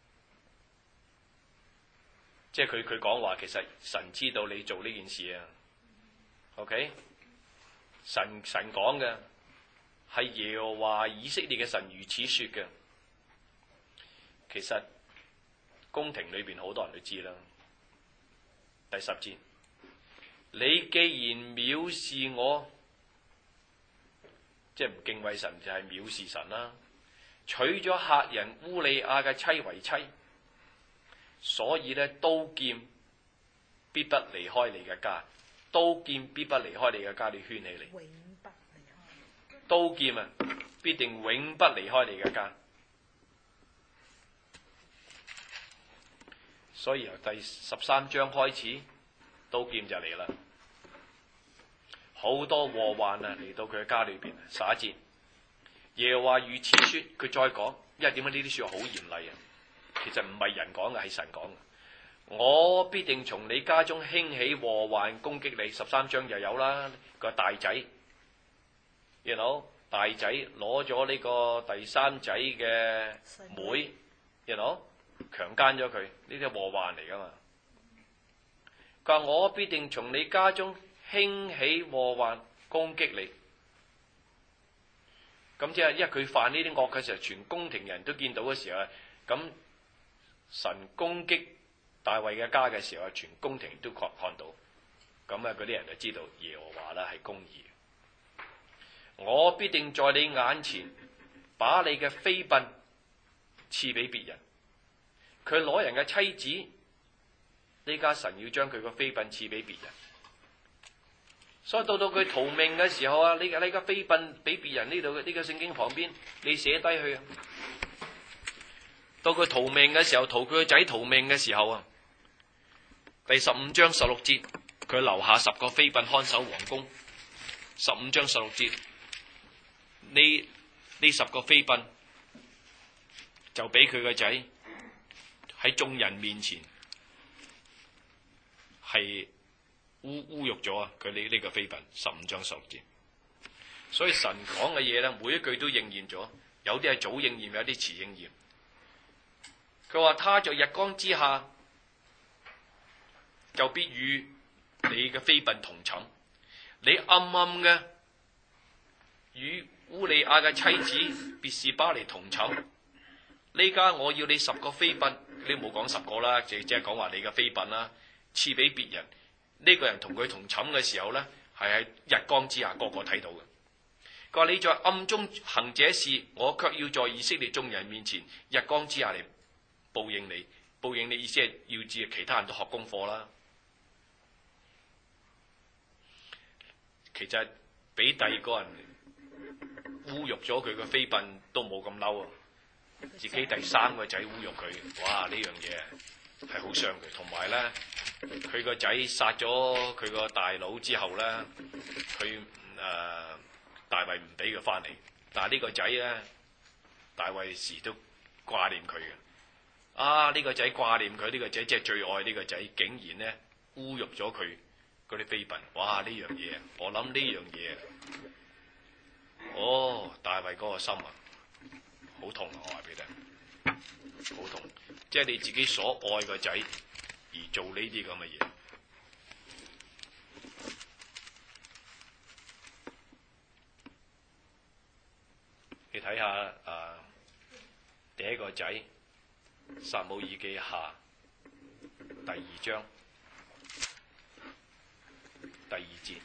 Speaker 3: 即係佢講話，其實神知道你做呢件事啊。OK， 神講嘅係耶和華以色列嘅神如此說嘅。其實宮廷裏邊好多人都知啦。第10節，你既然藐視我，即係唔敬畏神，就係藐視神啦。娶咗赫人烏利亞嘅妻為妻，所以咧刀劍必不離開你嘅家，刀劍必不離開你嘅家，你圈起嚟。永不離開。刀劍啊，必定永不離開你嘅家。所以由第13章開始，刀劍就嚟啦，好多禍患啊嚟到佢嘅家裏邊。11節，耶和華如此說，佢再講，因為點解呢啲說話好嚴厲啊？其實唔係人講嘅，係神講嘅。我必定從你家中興起禍患攻擊你。13章就有啦，個大仔，you know，大仔攞咗呢個第三仔嘅妹，you know，強姦咗佢，呢啲係禍患嚟噶嘛。佢話我必定從你家中興起禍患攻擊你。咁即係因為佢犯呢啲惡嘅時候，全宮廷人都見到嘅時候，咁神攻擊大衛嘅家嘅時候，全宮廷都看到，咁啊嗰啲人就知道耶和華啦係公義。我必定在你眼前把你嘅妃嬪賜俾別人。佢攞人嘅妻子，呢家神要將佢個妃嬪賜俾別人， 所以到佢逃命嘅時候啊，你個飛奔俾別人呢度呢個聖經旁邊，你寫低佢啊。到佢逃命嘅時候，逃佢個仔逃命嘅時候啊，第15章16節，佢留下10個飛奔看守皇宮。15章16節，呢10個飛奔就俾佢個仔喺眾人面前係侮辱咗啊！佢呢個飛奔15章16節，所以神講嘅嘢咧，每一句都應驗咗，有啲係早應驗，有啲遲應驗。佢話他在日光之下，就必與你嘅飛奔同寢；你暗暗嘅與烏利亞嘅妻子別是巴嚟同寢。呢家我要你10個飛奔，你冇講10個啦，即係講話你嘅飛奔啦，賜俾別人。呢個人同佢同寢嘅時候呢，係喺日光之下，個個睇到嘅。佢話你在暗中行這事，我卻要在以色列眾人面前日光之下嚟報應你。報應你意思係要知其他人都學功課啦。其實俾第二個人侮辱咗佢嘅飛奔都冇咁嬲啊！自己第3個仔侮辱佢，哇！呢樣嘢係好傷佢。同埋呢，佢個仔殺咗佢個大佬之後呢，佢大衛唔俾佢翻嚟，但係呢個仔呢，大衛時都掛念佢嘅。呢個仔掛念佢，呢個仔即係最愛呢個仔，竟然呢侮辱咗佢嗰啲飛奔。哇！呢樣嘢，我諗呢樣嘢，大衛嗰個心啊，好痛啊！我話俾你聽，好痛。即係你自己所愛個仔而做呢啲咁嘅嘢。你睇下第一個仔撒母耳記下第2章第2節。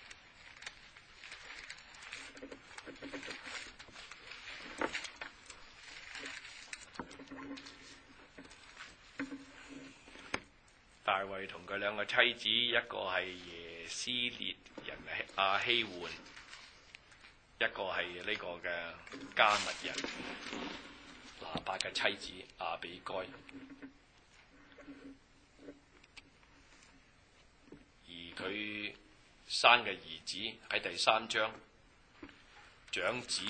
Speaker 3: 大衛同佢兩個妻子，一個係耶斯列人亞希換，一個係呢個嘅加密人拿八嘅妻子亞比該。而佢生嘅兒子喺第3章，長子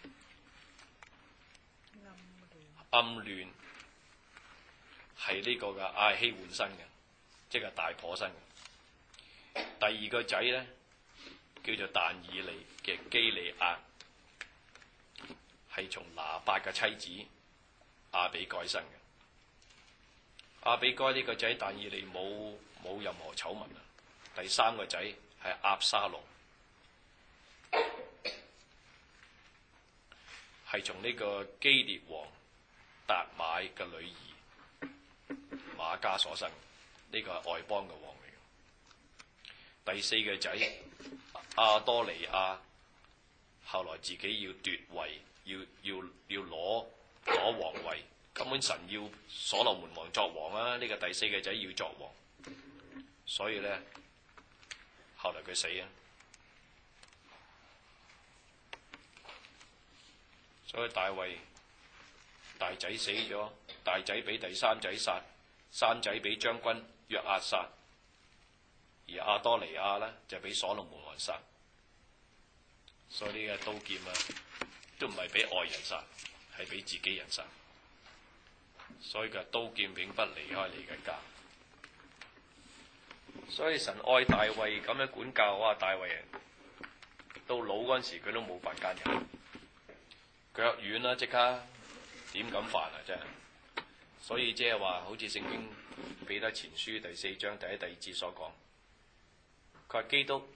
Speaker 3: 暗亂係呢個嘅亞希換生嘅，即係大婆生嘅。第2個仔呢，叫做但以利嘅基利亞，係從拿八嘅妻子亞比該生嘅。亞比該呢個仔但以利冇任何醜聞啊。第3個仔係押沙龍，係從呢個基列王達買嘅女兒瑪迦所生，呢個係外邦嘅王嚟嘅。第4個仔亞多尼亞，後來自己要奪位，要攞皇位，根本神要所羅門王作王啊！呢個第4個仔要作王，所以呢，後來佢死啊！所以大衛大仔死咗，大仔俾第3仔殺，三仔俾將軍約押殺，而亞多尼亞呢，就俾所羅門王殺。所以呢個刀劍啊，都唔係俾外人殺，係俾自己人殺。所以佢刀劍永不離開你嘅家。所以神愛大衛咁樣管教，哇！大衛到老嗰陣時，佢都冇犯奸淫，腳軟啦，即刻點敢犯啊！真係。所以即係話，好似聖經彼得前書第4章第1、第2節所講，佢話基督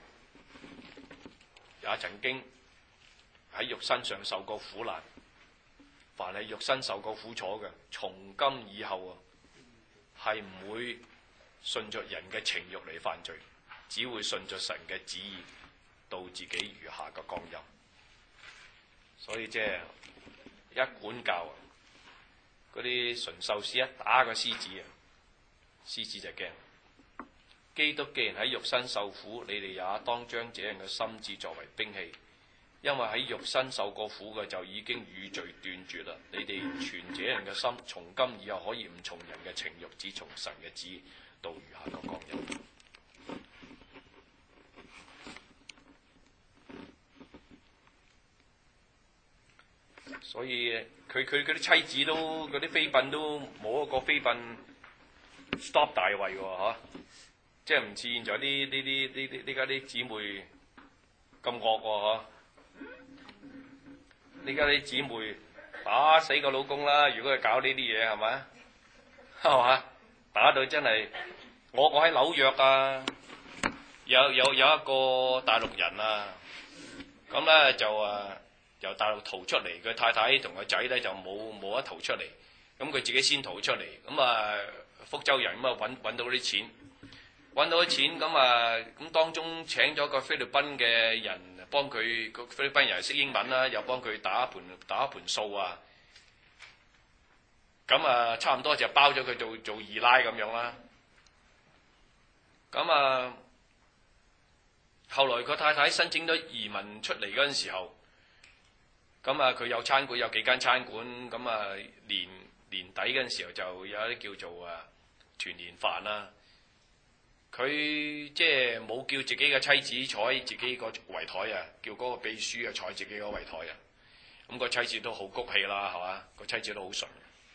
Speaker 3: 也曾經喺肉身上受過苦難，凡係肉身受過苦楚嘅，從今以後啊，係唔會順着人嘅情慾嚟犯罪，只會順着神嘅旨意到自己餘下嘅光陰。所以即係一管教啊，嗰啲馴獸師一打個獅子啊，獅子就驚。 基督既然喺肉身受苦，你哋也當將這樣嘅心志作為兵器，因為喺肉身受過苦嘅就已經與罪斷絕啦。你哋存這樣嘅心，從今以後可以唔從人嘅情慾，只從神嘅旨意度餘下嘅光陰。所以佢啲妻子都嗰啲妃嬪都冇一個妃嬪 stop 大衛喎嚇，即係唔似現在呢家啲姊妹咁惡喎嚇。呢家啲姊妹打死個老公啦！如果佢搞呢啲嘢係咪？係嘛？打到真係我喺紐約啊，有一個大陸人啊，咁咧就由大陸逃出嚟，佢太太同個仔咧就冇得逃出嚟，咁佢自己先逃出嚟，咁福州人咁揾到啲錢，咁當中請咗個菲律賓嘅人幫佢，個菲律賓人識英文啦，又幫佢打一盤數啊，咁差唔多就包咗佢做二奶咁樣啦，咁後來個太太申請咗移民出嚟嗰陣時候。咁佢有餐館，有幾間餐館，咁年底嗰陣時候就有啲叫做團年飯啦。佢即係冇叫自己嘅妻子坐喺自己個圍台啊，叫嗰個秘書坐自己個圍台啊。咁個妻子都好谷氣啦，係嘛？個妻子都好順。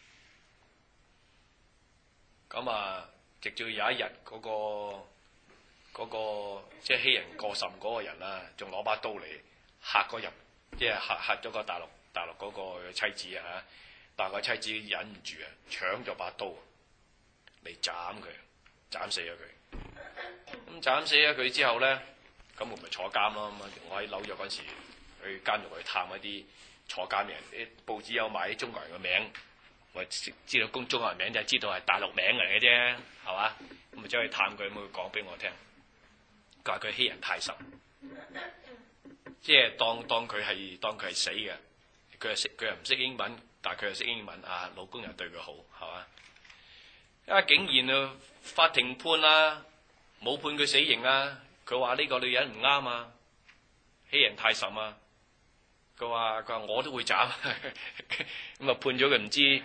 Speaker 3: 咁直至有一日嗰個即係欺人過甚嗰個人啊，仲攞把刀嚟嚇嗰人。即係嚇咗個大陸嗰個妻子啊嚇，但係個妻子忍唔住啊，搶咗把刀嚟斬死咗佢。咁斬死咗佢之後咧，咁我咪坐監咯。我喺紐約嗰時去監獄去探一啲坐監嘅人，啲報紙有埋啲中國人嘅名，我知道中國人名就係知道係大陸名嚟嘅啫，係嘛？咁咪走去探佢，咁佢講俾我聽，佢話佢欺人太甚。即係當佢係死嘅，佢又唔識英文，但係佢又識英文啊！老公又對佢好，係嘛？竟然法庭判啦，冇判佢死刑啊！佢話呢個女人唔啱啊，欺人太甚啊！佢話我都會斬，咁判咗佢唔知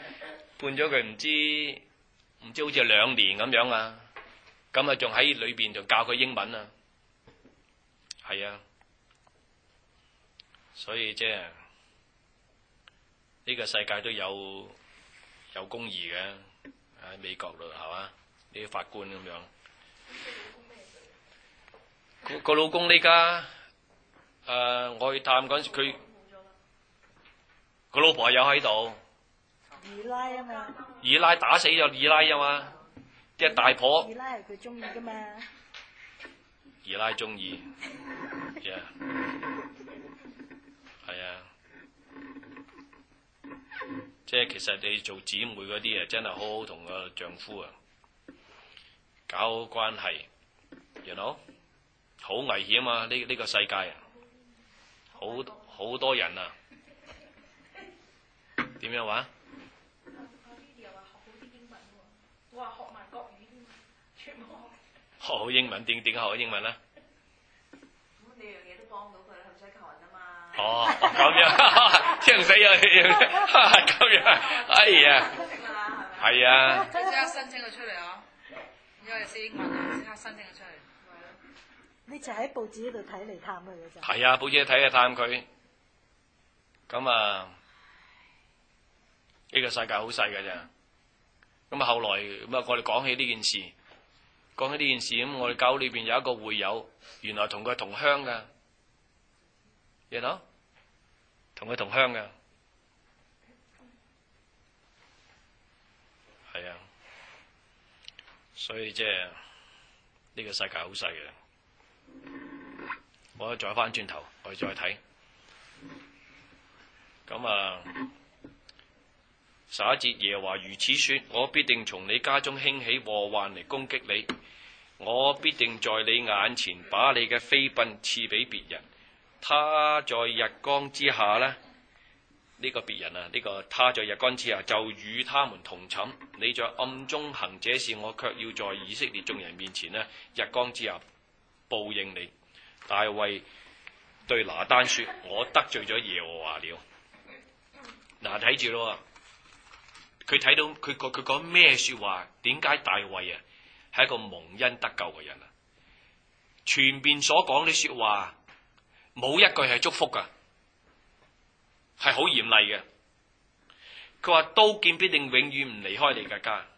Speaker 3: 好似2年咁樣啊！咁仲喺裏邊仲教佢英文啊！係啊！所以即係呢個世界都有公義嘅，喺美國度係嘛？呢啲法官咁樣。個老公呢家我去探嗰陣時，佢個老婆有喺度。
Speaker 5: 二奶啊嘛。
Speaker 3: 二奶打死咗二奶啊嘛，即係大婆。
Speaker 5: 二奶係佢中意噶嘛。
Speaker 3: 二奶中意。Yeah. 係啊，即係其實你做姊妹嗰啲真係好好同個丈夫搞好關係 you know？ 好危險啊！呢個世界啊，好多人啊，點樣話？
Speaker 2: 又話學好啲英文喎，我話學埋國語添，全部學
Speaker 3: 好英文，點學好英文咧？
Speaker 5: 咁呢樣嘢都幫到佢，佢唔使求人啊嘛。
Speaker 3: 哦，咁樣，聽死啊！咁樣，哎呀，係啊。
Speaker 6: 即刻申請佢出嚟啊！因為識英文，即刻申請佢出嚟。
Speaker 5: 你就喺報紙嗰度睇嚟探佢嘅咋？
Speaker 3: 係啊，報紙睇探佢。咁呢個世界好細㗎咋。咁後來我哋講起呢件事，咁我哋教裏邊有一個會友，原來同佢同鄉㗎。You know？ 同佢同鄉嘅，係啊，所以即係呢個世界好細嘅。我再翻轉頭，我哋再睇。咁11節耶和華如此說：我必定從你家中興起禍患嚟攻擊你，我必定在你眼前把你嘅妃嬪賜俾別人。他在日光之下呢， 呢個別人啊，呢個他在日光之下就與他們同寢，你在暗中行這事，我卻要在以色列眾人面前呢，日光之下報應你。大衛對拿單說：我得罪咗耶和華了。嗱，睇住咯，佢睇到佢講咩說話？點解大衛啊係一個蒙恩得救嘅人啊？全邊所講啲說話冇一句係祝福噶，係好嚴厲嘅。佢話刀劍必定永遠唔離開你嘅家。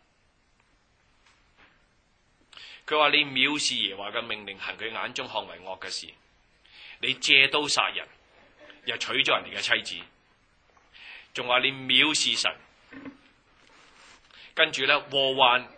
Speaker 3: 佢話你藐視耶和華嘅命令，行佢眼中看為惡嘅事，你借刀殺人，又娶咗人哋嘅妻子，仲話你藐視神。跟住咧，禍患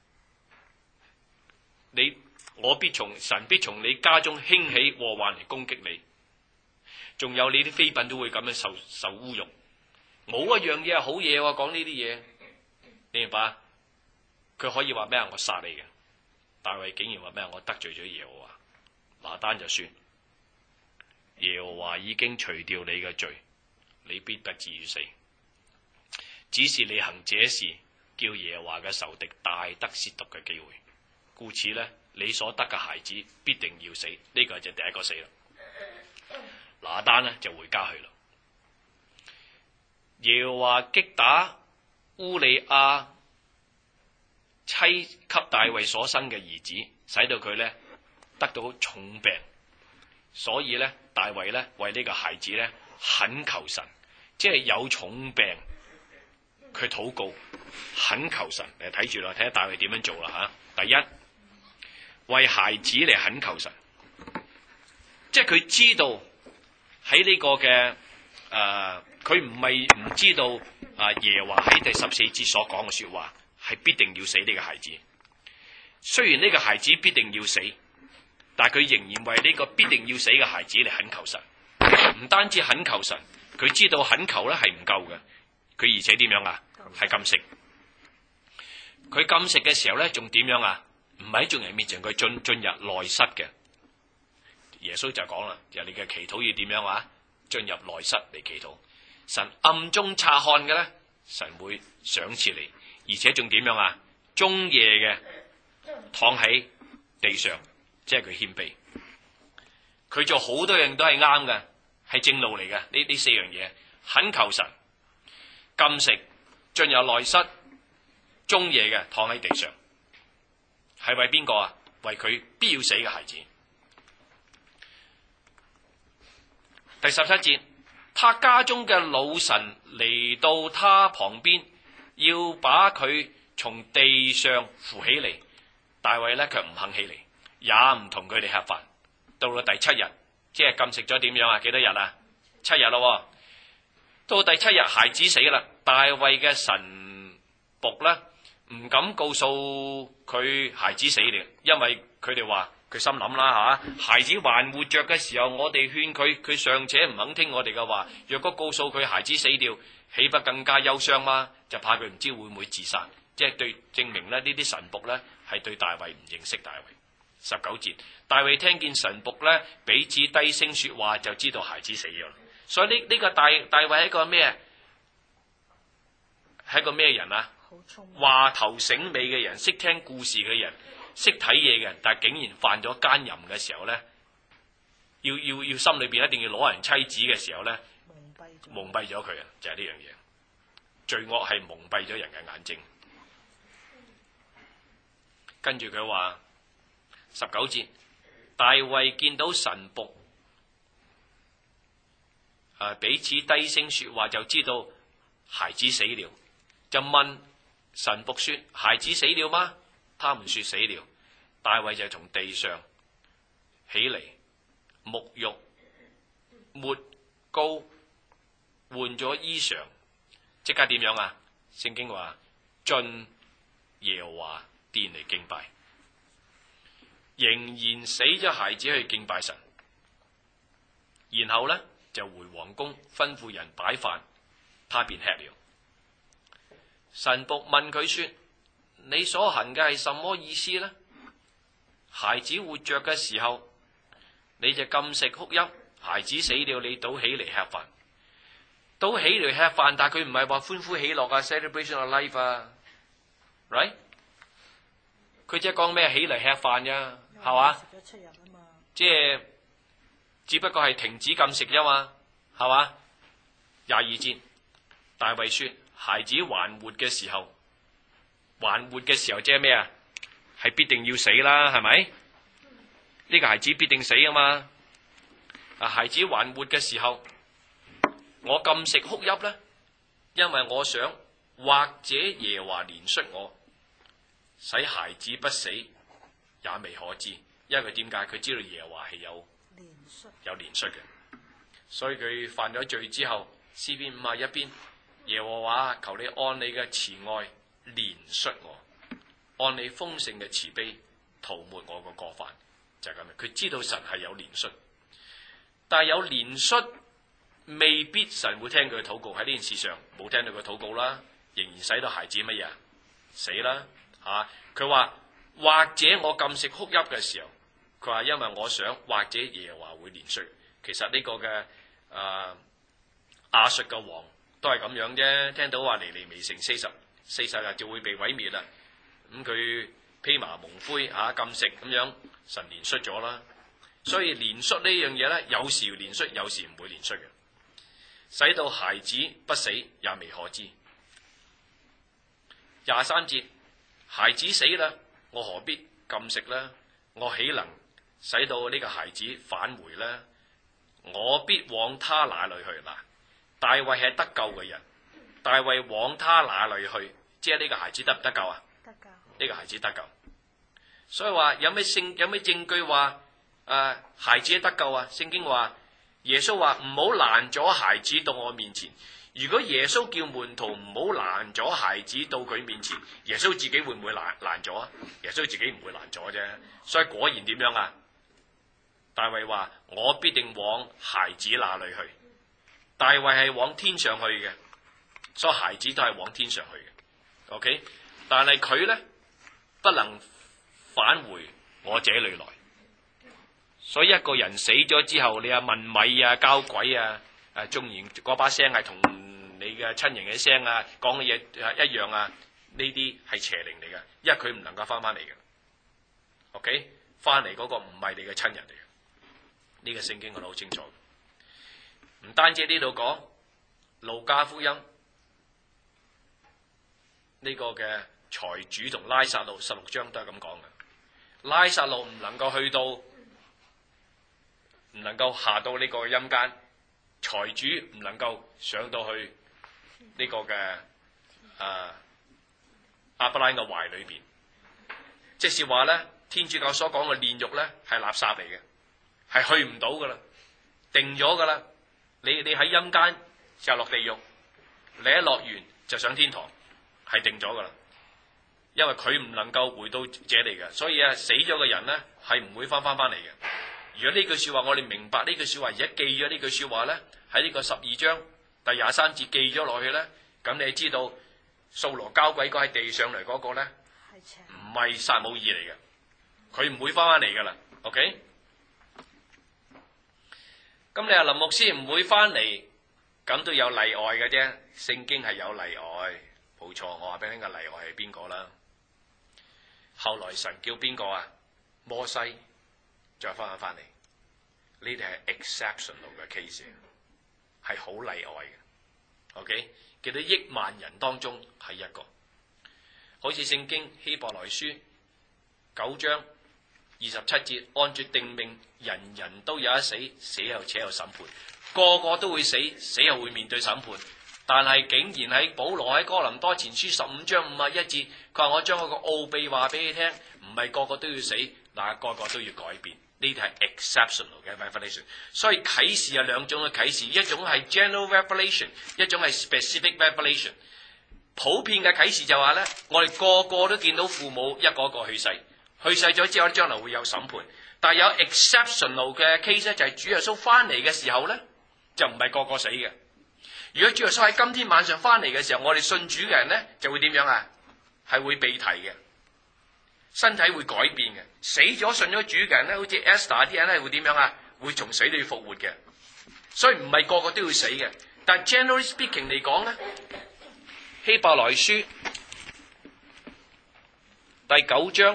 Speaker 3: 神必從你家中興起禍患嚟攻擊你。仲有你啲妃嬪都會咁樣受侮辱。冇一樣嘢係好嘢喎，講呢啲嘢，你明白？佢可以話咩啊？我殺你嘅。大衛竟然話咩？我得罪咗耶和華。拿單就說：耶和華已經除掉你嘅罪，你必不至於死。只是你行這事，叫耶和華嘅仇敵大得褻瀆嘅機會。故此呢，你所得嘅孩子必定要死。呢個就第一個死啦。拿單呢就回家去啦。耶和華擊打烏利亞妻給大衛所生嘅兒子，使到佢呢得到重病，所以呢，大衛呢為呢個孩子呢懇求神，即係有重病，佢禱告懇求神。你睇住啦，睇下大衛點樣做啦吓。第一，為孩子嚟懇求神，即係佢知道喺呢個嘅佢唔係唔知道耶和華喺第14節所講嘅說話係必定要死呢個孩子。雖然呢個孩子必定要死，但係佢仍然為呢個必定要死嘅孩子嚟懇求神。唔單止懇求神，佢知道懇求咧係唔夠嘅，佢而且點樣啊？係禁食。佢禁食嘅時候咧，仲點樣啊？唔係喺眾人面前，佢進入內室嘅。耶穌就講啦，就你嘅祈禱要點樣啊？進入內室嚟祈禱。神暗中察看嘅咧，神會賞賜你，而且仲點樣啊？終夜嘅躺喺地上，即係佢謙卑。佢做好多樣都係啱嘅，係正路嚟嘅。呢四樣嘢：懇求神、禁食、進入內室、終夜嘅躺喺地上，係為邊個啊？為佢必要死嘅孩子。第17節，他家中嘅老臣嚟到他旁邊，要把佢從地上扶起嚟。大衛咧卻唔肯起嚟，也唔同佢哋吃飯。到咗第7日，即係禁食咗點樣啊？幾多日啊？7日咯。到第7日，孩子死啦。大衛嘅臣僕咧唔敢告訴佢孩子死了，因為佢哋話佢心諗啦吓，孩子還活着嘅時候，我哋勸佢，佢尚且唔肯聽我哋嘅話，若果告訴佢孩子死掉，豈不更加憂傷嗎？就怕佢唔知會唔會自殺，即係對證明咧呢啲臣僕咧係對大衛唔認識大衛。19節，大衛聽見臣僕咧彼此低聲說話，就知道孩子死咗。所以呢個大衛係一個咩？係一個咩人啊？話頭醒尾嘅人，識聽故事嘅人，識睇嘢嘅人，但係竟然犯咗奸淫嘅時候咧，要心裏邊一定要攞人妻子嘅時候咧，蒙蔽咗佢啊！就係呢樣嘢，罪惡係蒙蔽咗人嘅眼睛。跟住佢話19節，大衛見到臣僕彼此低聲說話，就知道孩子死了，就問臣僕說：孩子死了嗎？他們說死了。大衛就從地上起嚟，沐浴、抹膏、換咗衣裳，即刻點樣啊？聖經話進耶和華殿嚟敬拜，仍然死咗孩子去敬拜神，然後呢，就回皇宮吩咐人擺飯，他便吃了。臣僕問佢說：你所行嘅係什麼意思呢？孩子活着嘅時候，你就禁食哭泣；孩子死了，你倒起嚟吃飯。 都起嚟吃飯，但係佢唔係話歡呼喜樂啊 ，celebration of life 啊 ，right？ 佢即係講咩起嚟吃飯啫，係嘛？
Speaker 2: 食咗7日啊嘛。
Speaker 3: 即係只不過係停止禁食啫嘛，係嘛？22節，大衛說：孩子還活嘅時候，即係咩啊？係必定要死啦，係咪？呢個孩子必定死啊嘛！孩子還活嘅時候，我禁食哭泣呢，因為我想或者耶和華憐恤我，使孩子不死，也未可知。因為點解？佢知道耶和華係有憐恤嘅，所以佢犯咗罪之後，詩篇51篇，耶和華求你按你嘅慈愛憐恤我，按你豐盛嘅慈悲塗抹我個過犯，就係咁樣。佢知道神係有憐恤，但係有憐恤未必神會聽佢嘅禱告。喺呢件事上冇聽到佢禱告啦，仍然使到孩子乜嘢死啦嚇。佢話或者我禁食哭泣嘅時候，佢話因為我想或者耶和華會憐恤。其實呢個嘅亞述嘅王都係咁樣啫，聽到話尼尼微城40日就會被毀滅啦，咁佢披麻蒙灰禁食咁樣，神憐恤咗啦。所以憐恤呢樣嘢咧，有時憐恤，有時唔會憐恤嘅，使到孩子不死也未可知。23節，孩子死啦，我何必禁食呢？我豈能使到呢個孩子返回呢？我必往他那裏去。嗱，大衛係得救嘅人，大衛往他那裏去，即係呢個孩子得唔得救啊？
Speaker 2: 得救。
Speaker 3: 呢個孩子得救，所以話有咩證據話孩子得救啊？聖經話耶穌話唔好攔咗孩子到我面前。如果耶穌叫門徒唔好攔咗孩子到佢面前，耶穌自己會唔會攔咗啊？耶穌自己唔會攔咗啫。所以果然點樣啊？大衛話我必定往孩子那裏去。大衛係往天上去嘅，所以孩子都係往天上去嘅。OK， 但係佢咧不能返回我這裏來。所以一個人死咗之後，你問米啊、交鬼啊，縱然嗰把聲係同你嘅親人嘅聲啊、講嘅嘢一樣啊，呢啲係邪靈嚟嘅，因為佢唔能夠翻嚟嘅。OK， 翻嚟嗰個唔係你嘅親人嚟嘅，呢個聖經講得好清楚。唔單止呢度講，路加福音呢個嘅財主同拉撒路16章都係咁講嘅。拉撒路唔能夠去到，唔能夠下到呢個陰間，財主唔能夠上到去呢個嘅亞伯拉罕嘅懷裏邊。即是話咧，天主教所講嘅煉獄咧係垃圾嚟嘅，係去唔到噶啦，定咗噶啦。你喺陰間就落地獄，你一落完就上天堂，係定咗噶啦。因為佢唔能夠回到這裏嘅，所以死咗嘅人咧係唔會翻嚟嘅。如果呢句說話我哋明白呢句說話，而家記咗呢句說話咧，喺呢個12章第23節記咗落去咧，咁你知道掃羅交鬼嗰喺地上嚟嗰個咧，唔係撒母耳嚟嘅，佢唔會翻嚟噶啦。OK， 咁你話林牧師唔會翻嚟，咁都有例外嘅啫。聖經係有例外，冇錯。我話俾你聽個例外係邊個啦？後來神叫邊個啊？摩西再翻嚟，呢啲係 exceptional 嘅 case， 係好例外嘅。OK， 叫到億萬人當中係一個，好似聖經希伯來書9章27節，按住定命，人人都有一死，死後且有審判，個個都會死，死後會面對審判。但係竟然喺保羅喺哥林多前書15章51節，佢話我將嗰個奧秘話俾你聽，唔係個個都要死，嗱個個都要改變。呢啲係 exceptional 嘅 revelation。所以啟示有兩種嘅啟示，一種係 general revelation， 一種係 specific revelation。普遍嘅啟示就話咧，我哋個個都見到父母一個個去世，去世咗之後將來會有審判。但係有 exceptional 嘅 case 咧，就係主耶穌翻嚟嘅時候咧，就唔係個個死嘅。如果主耶穌喺今天晚上翻嚟嘅時候，我哋信主嘅人咧就會點樣啊？係會被提嘅，身體會改變嘅。死咗信咗主嘅人咧，好似 Esther 啲人咧會點樣啊？會從死裏復活嘅。所以唔係個個都要死嘅， 但係 generally speaking 嚟講咧，希伯來書第9章，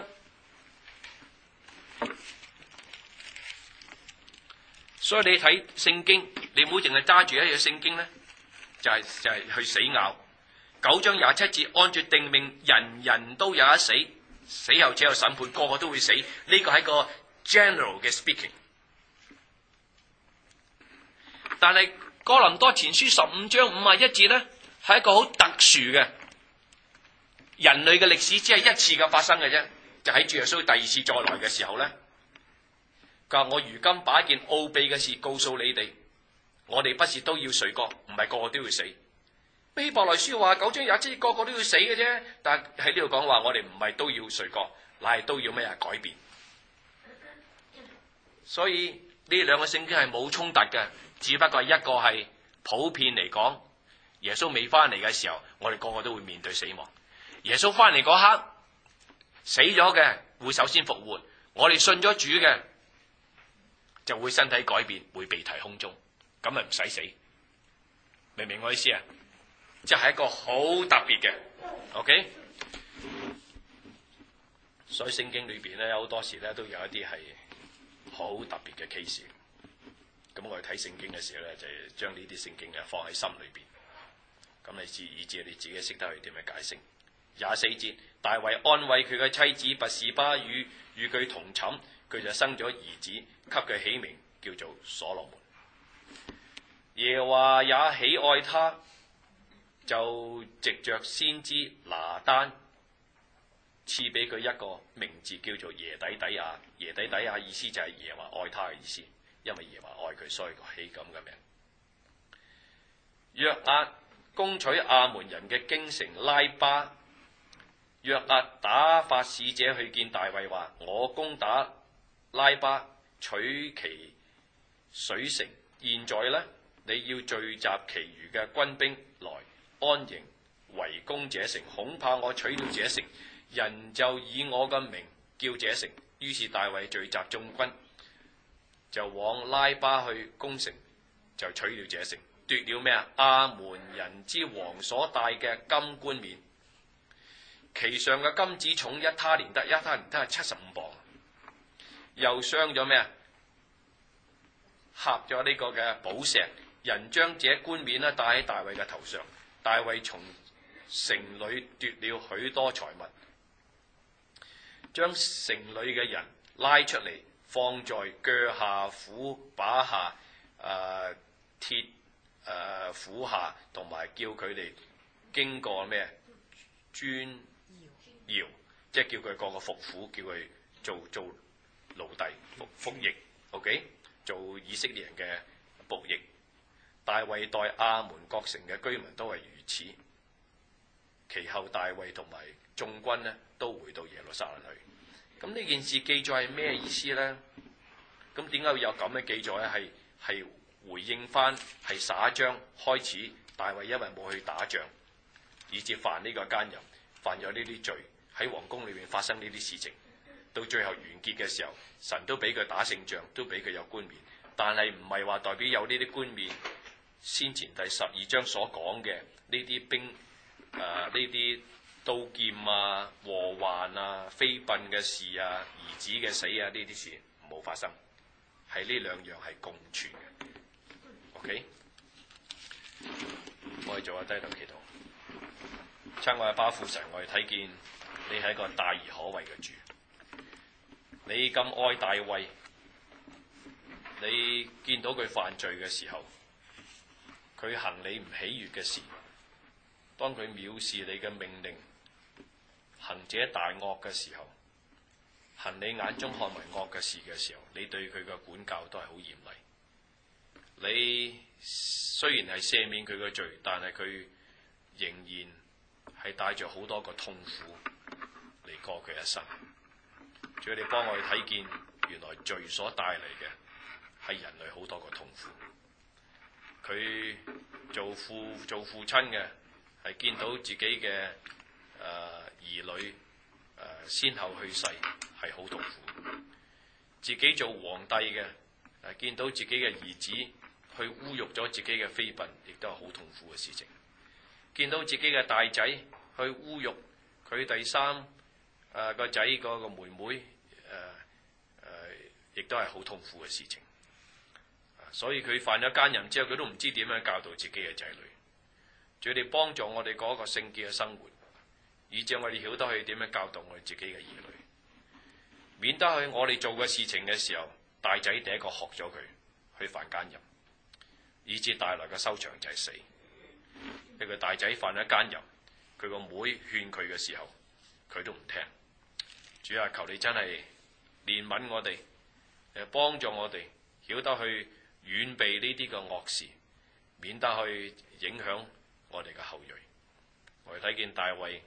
Speaker 3: 所以你睇聖經，你唔好淨係揸住一樣聖經咧，就係去死咬。9章27節，按住定命，人人都有一死，死後只有審判，個個都會死。呢個係個 general 嘅 speaking。但係哥林多前書15章51節咧，係一個好特殊嘅人類嘅歷史，只係一次嘅發生嘅啫，就喺主耶穌第二次再來嘅時候咧。佢話：我如今把一件奧秘嘅事告訴你哋，我哋不是都要睡覺，唔係個個都要死。希伯來書話9章27節個個都要死嘅啫，但係喺呢度講話我哋唔係都要睡覺，乃係都要咩啊？改變。所以呢兩個聖經係冇衝突嘅，只不過一個係普遍嚟講，耶穌未翻嚟嘅時候，我哋個個都會面對死亡。耶穌翻嚟嗰刻，死咗嘅會首先復活，我哋信咗主嘅就會身體改變，會被提空中，咁咪唔使死。明唔明我意思啊？即係一個好特別嘅 ，OK。所以聖經裏邊咧，好多時咧都有一啲係好特別嘅 case。咁我哋睇聖經嘅時候咧，就將呢啲聖經咧放喺心裏邊。咁你以至你自己識得去點樣解釋。24節，大衛安慰佢嘅妻子拔示巴與佢同寢，佢就生咗兒子，給佢起名叫做所羅門。耶和華也喜愛他，就藉着先知拿單賜俾佢一個名字叫做耶底底亞。耶底底亞意思就係耶和華愛他嘅意思，因為耶和華愛佢，所以佢起咁嘅名。約押攻取亞門人嘅京城拉巴，約押打發使者去見大衛，話：我攻打拉巴，取其水城，現在呢，你要聚集其餘嘅軍兵來安營圍攻這城，恐怕我取了這城，人就以我嘅名叫這城。於是大衛聚集眾軍，就往拉巴去攻城，就取了這城，奪了咩啊？亞門人之王所戴嘅金冠冕，其上嘅金子重一他連得，一他連得係75磅。又傷咗咩啊？合咗呢個嘅寶石，人將這冠冕咧戴喺大衛嘅頭上。大衛從城裏奪了許多財物，將城裏嘅人拉出嚟，放在鋸下、斧把下、鐵斧下，同埋叫佢哋經過咩磚窯，即係叫佢個個服苦，叫佢做奴隸服役 ，OK， 做以色列人嘅僕役。大衛待亞門各城嘅居民都係如此。其後大衛同埋眾軍呢都回到耶路撒冷去。咁呢件事記載係咩意思呢？咁點解會有咁嘅記載咧？係回應翻係撒章開始，大衛因為冇去打仗，以致犯呢個奸淫，犯咗呢啲罪，喺皇宮裏面發生呢啲事情，到最後完結嘅時候，神都俾佢打勝仗，都俾佢有冠冕，但係唔係話代表有呢啲冠冕。先前第12章所講嘅呢啲兵呢啲刀劍啊、禍患啊、妃嬪嘅事啊、兒子嘅死啊，呢啲事冇發生，係呢兩樣係共存嘅。OK， 我哋做下低頭祈禱。親愛嘅巴父神，我哋睇見你係一個大而可畏嘅主，你咁愛大衛，你見到佢犯罪嘅時候，佢行你唔喜悅嘅事，當佢藐視你嘅命令，行者大惡嘅時候，行你眼中看為惡嘅事嘅時候，你對佢嘅管教都係好嚴厲。你雖然係赦免佢嘅罪，但係佢仍然係帶着好多個痛苦嚟過佢一生。主要你幫我哋睇見，原來罪所帶嚟嘅係人類好多個痛苦。佢做父親嘅係見到自己嘅兒女先後去世，係好痛苦。自己做皇帝嘅見到自己嘅兒子去侮辱咗自己嘅妃嬪，亦都係好痛苦嘅事情。見到自己嘅大仔去侮辱佢第三個仔嗰個妹妹，亦都係好痛苦嘅事情。所以佢犯咗奸淫之後，佢都唔知點樣教導自己嘅仔女。主，你幫助我哋過一個聖潔嘅生活，以致我哋曉得去點樣教導我哋自己嘅兒女，免得去我哋做嘅事情嘅時候，大仔第一個學咗佢去犯奸淫，以致帶來嘅收場就係死。一個大仔犯咗奸淫，佢個妹勸佢嘅時候，佢都唔聽。主啊，求你真係憐憫我哋，幫助我哋曉得去遠避呢啲嘅惡事，免得去影響我哋嘅後裔。我哋睇見大衛，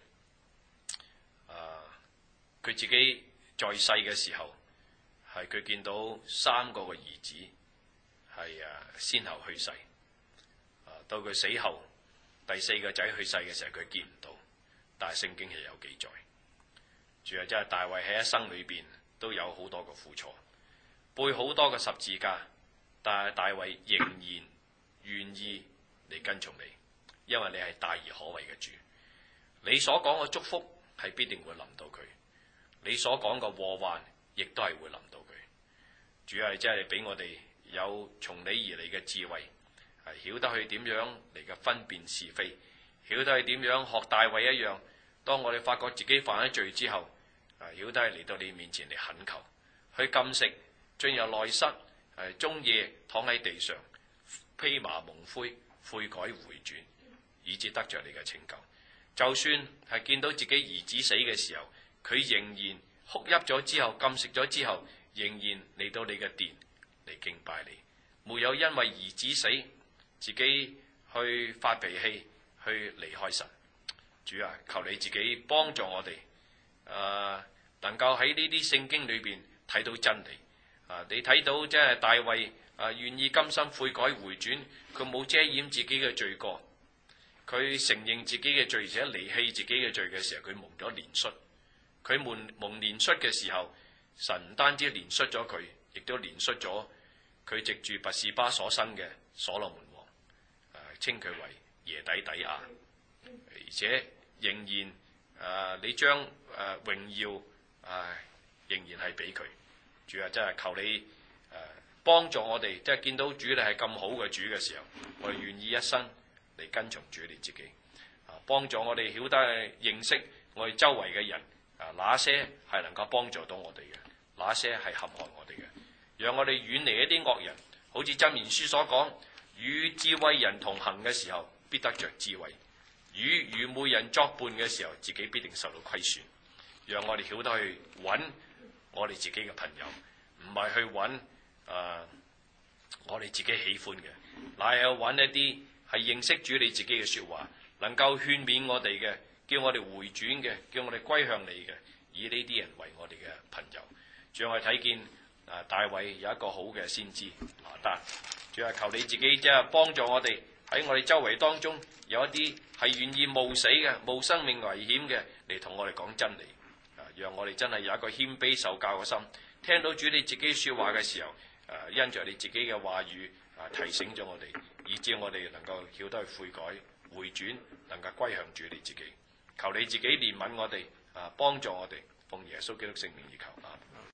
Speaker 3: 佢自己在世嘅時候，係佢見到3個嘅兒子係先後去世，到佢死後第4個仔去世嘅時候，佢見唔到，但係聖經係有記載。主要真係大衛喺一生裏邊都有好多嘅苦楚，背好多嘅十字架，但係大衛仍然願意嚟跟從你，因為你係大而可畏嘅主。你所講嘅祝福係必定會臨到佢，你所講嘅禍患亦都係會臨到佢。主要係真係俾我哋有從你而嚟嘅智慧，係曉得去點樣嚟嘅分辨是非，曉得去點樣學大衛一樣。當我哋發覺自己犯咗罪之後，曉得係嚟到你面前嚟懇求，去禁食，進入內室，終夜躺喺地上，披麻蒙灰，悔改回轉，以致得着你嘅拯救。就算係見到自己兒子死嘅時候，佢仍然哭泣咗之後，禁食咗之後，仍然嚟到你嘅殿嚟敬拜你，沒有因為兒子死自己去發脾氣去離開神。主啊，求你自己幫助我哋，能夠喺呢啲聖經裏邊睇到真理。你睇到即係大衛願意甘心悔改回轉，佢冇遮掩自己嘅罪過，佢承認自己嘅罪，而且離棄自己嘅罪嘅時候，佢蒙咗憐恤。佢蒙憐恤嘅時候，神唔單止憐恤咗佢，亦都憐恤咗佢藉住拔示巴所生嘅所羅門王，稱佢為耶底底亞，而且仍然你將榮耀仍然係俾佢。主啊，真係求你幫助我哋，即係見到主你係咁好嘅主嘅時候，我哋願意一生嚟跟從主你自己。幫助我哋曉得認識我哋周圍嘅人，哪些係能夠幫助到我哋嘅，哪些係陷害我哋嘅，讓我哋遠離一啲惡人。好似箴言書所講，與智慧人同行嘅時候，必得着智慧；與愚昧人作伴嘅時候，自己必定受到虧損。讓我哋曉得去揾我哋自己嘅朋友，唔係去揾我哋自己喜歡嘅，乃係揾一啲係認識主你自己嘅說話，能夠勸勉我哋嘅，叫我哋回轉嘅，叫我哋歸向你嘅，以呢啲人為我哋嘅朋友。主要我哋睇見大衛有一個好嘅先知拿單，主要求你自己即係幫助我哋喺我哋周圍當中有一啲係願意冒死嘅、冒生命危險嘅嚟同我哋講真理。讓我哋真係有一個謙卑受教嘅心，聽到主你自己說話嘅時候，因着你自己嘅話語提醒咗我哋，以致我哋能夠曉得去悔改回轉，能夠歸向主你自己。求你自己憐憫我哋，幫助我哋，奉耶穌基督聖名而求。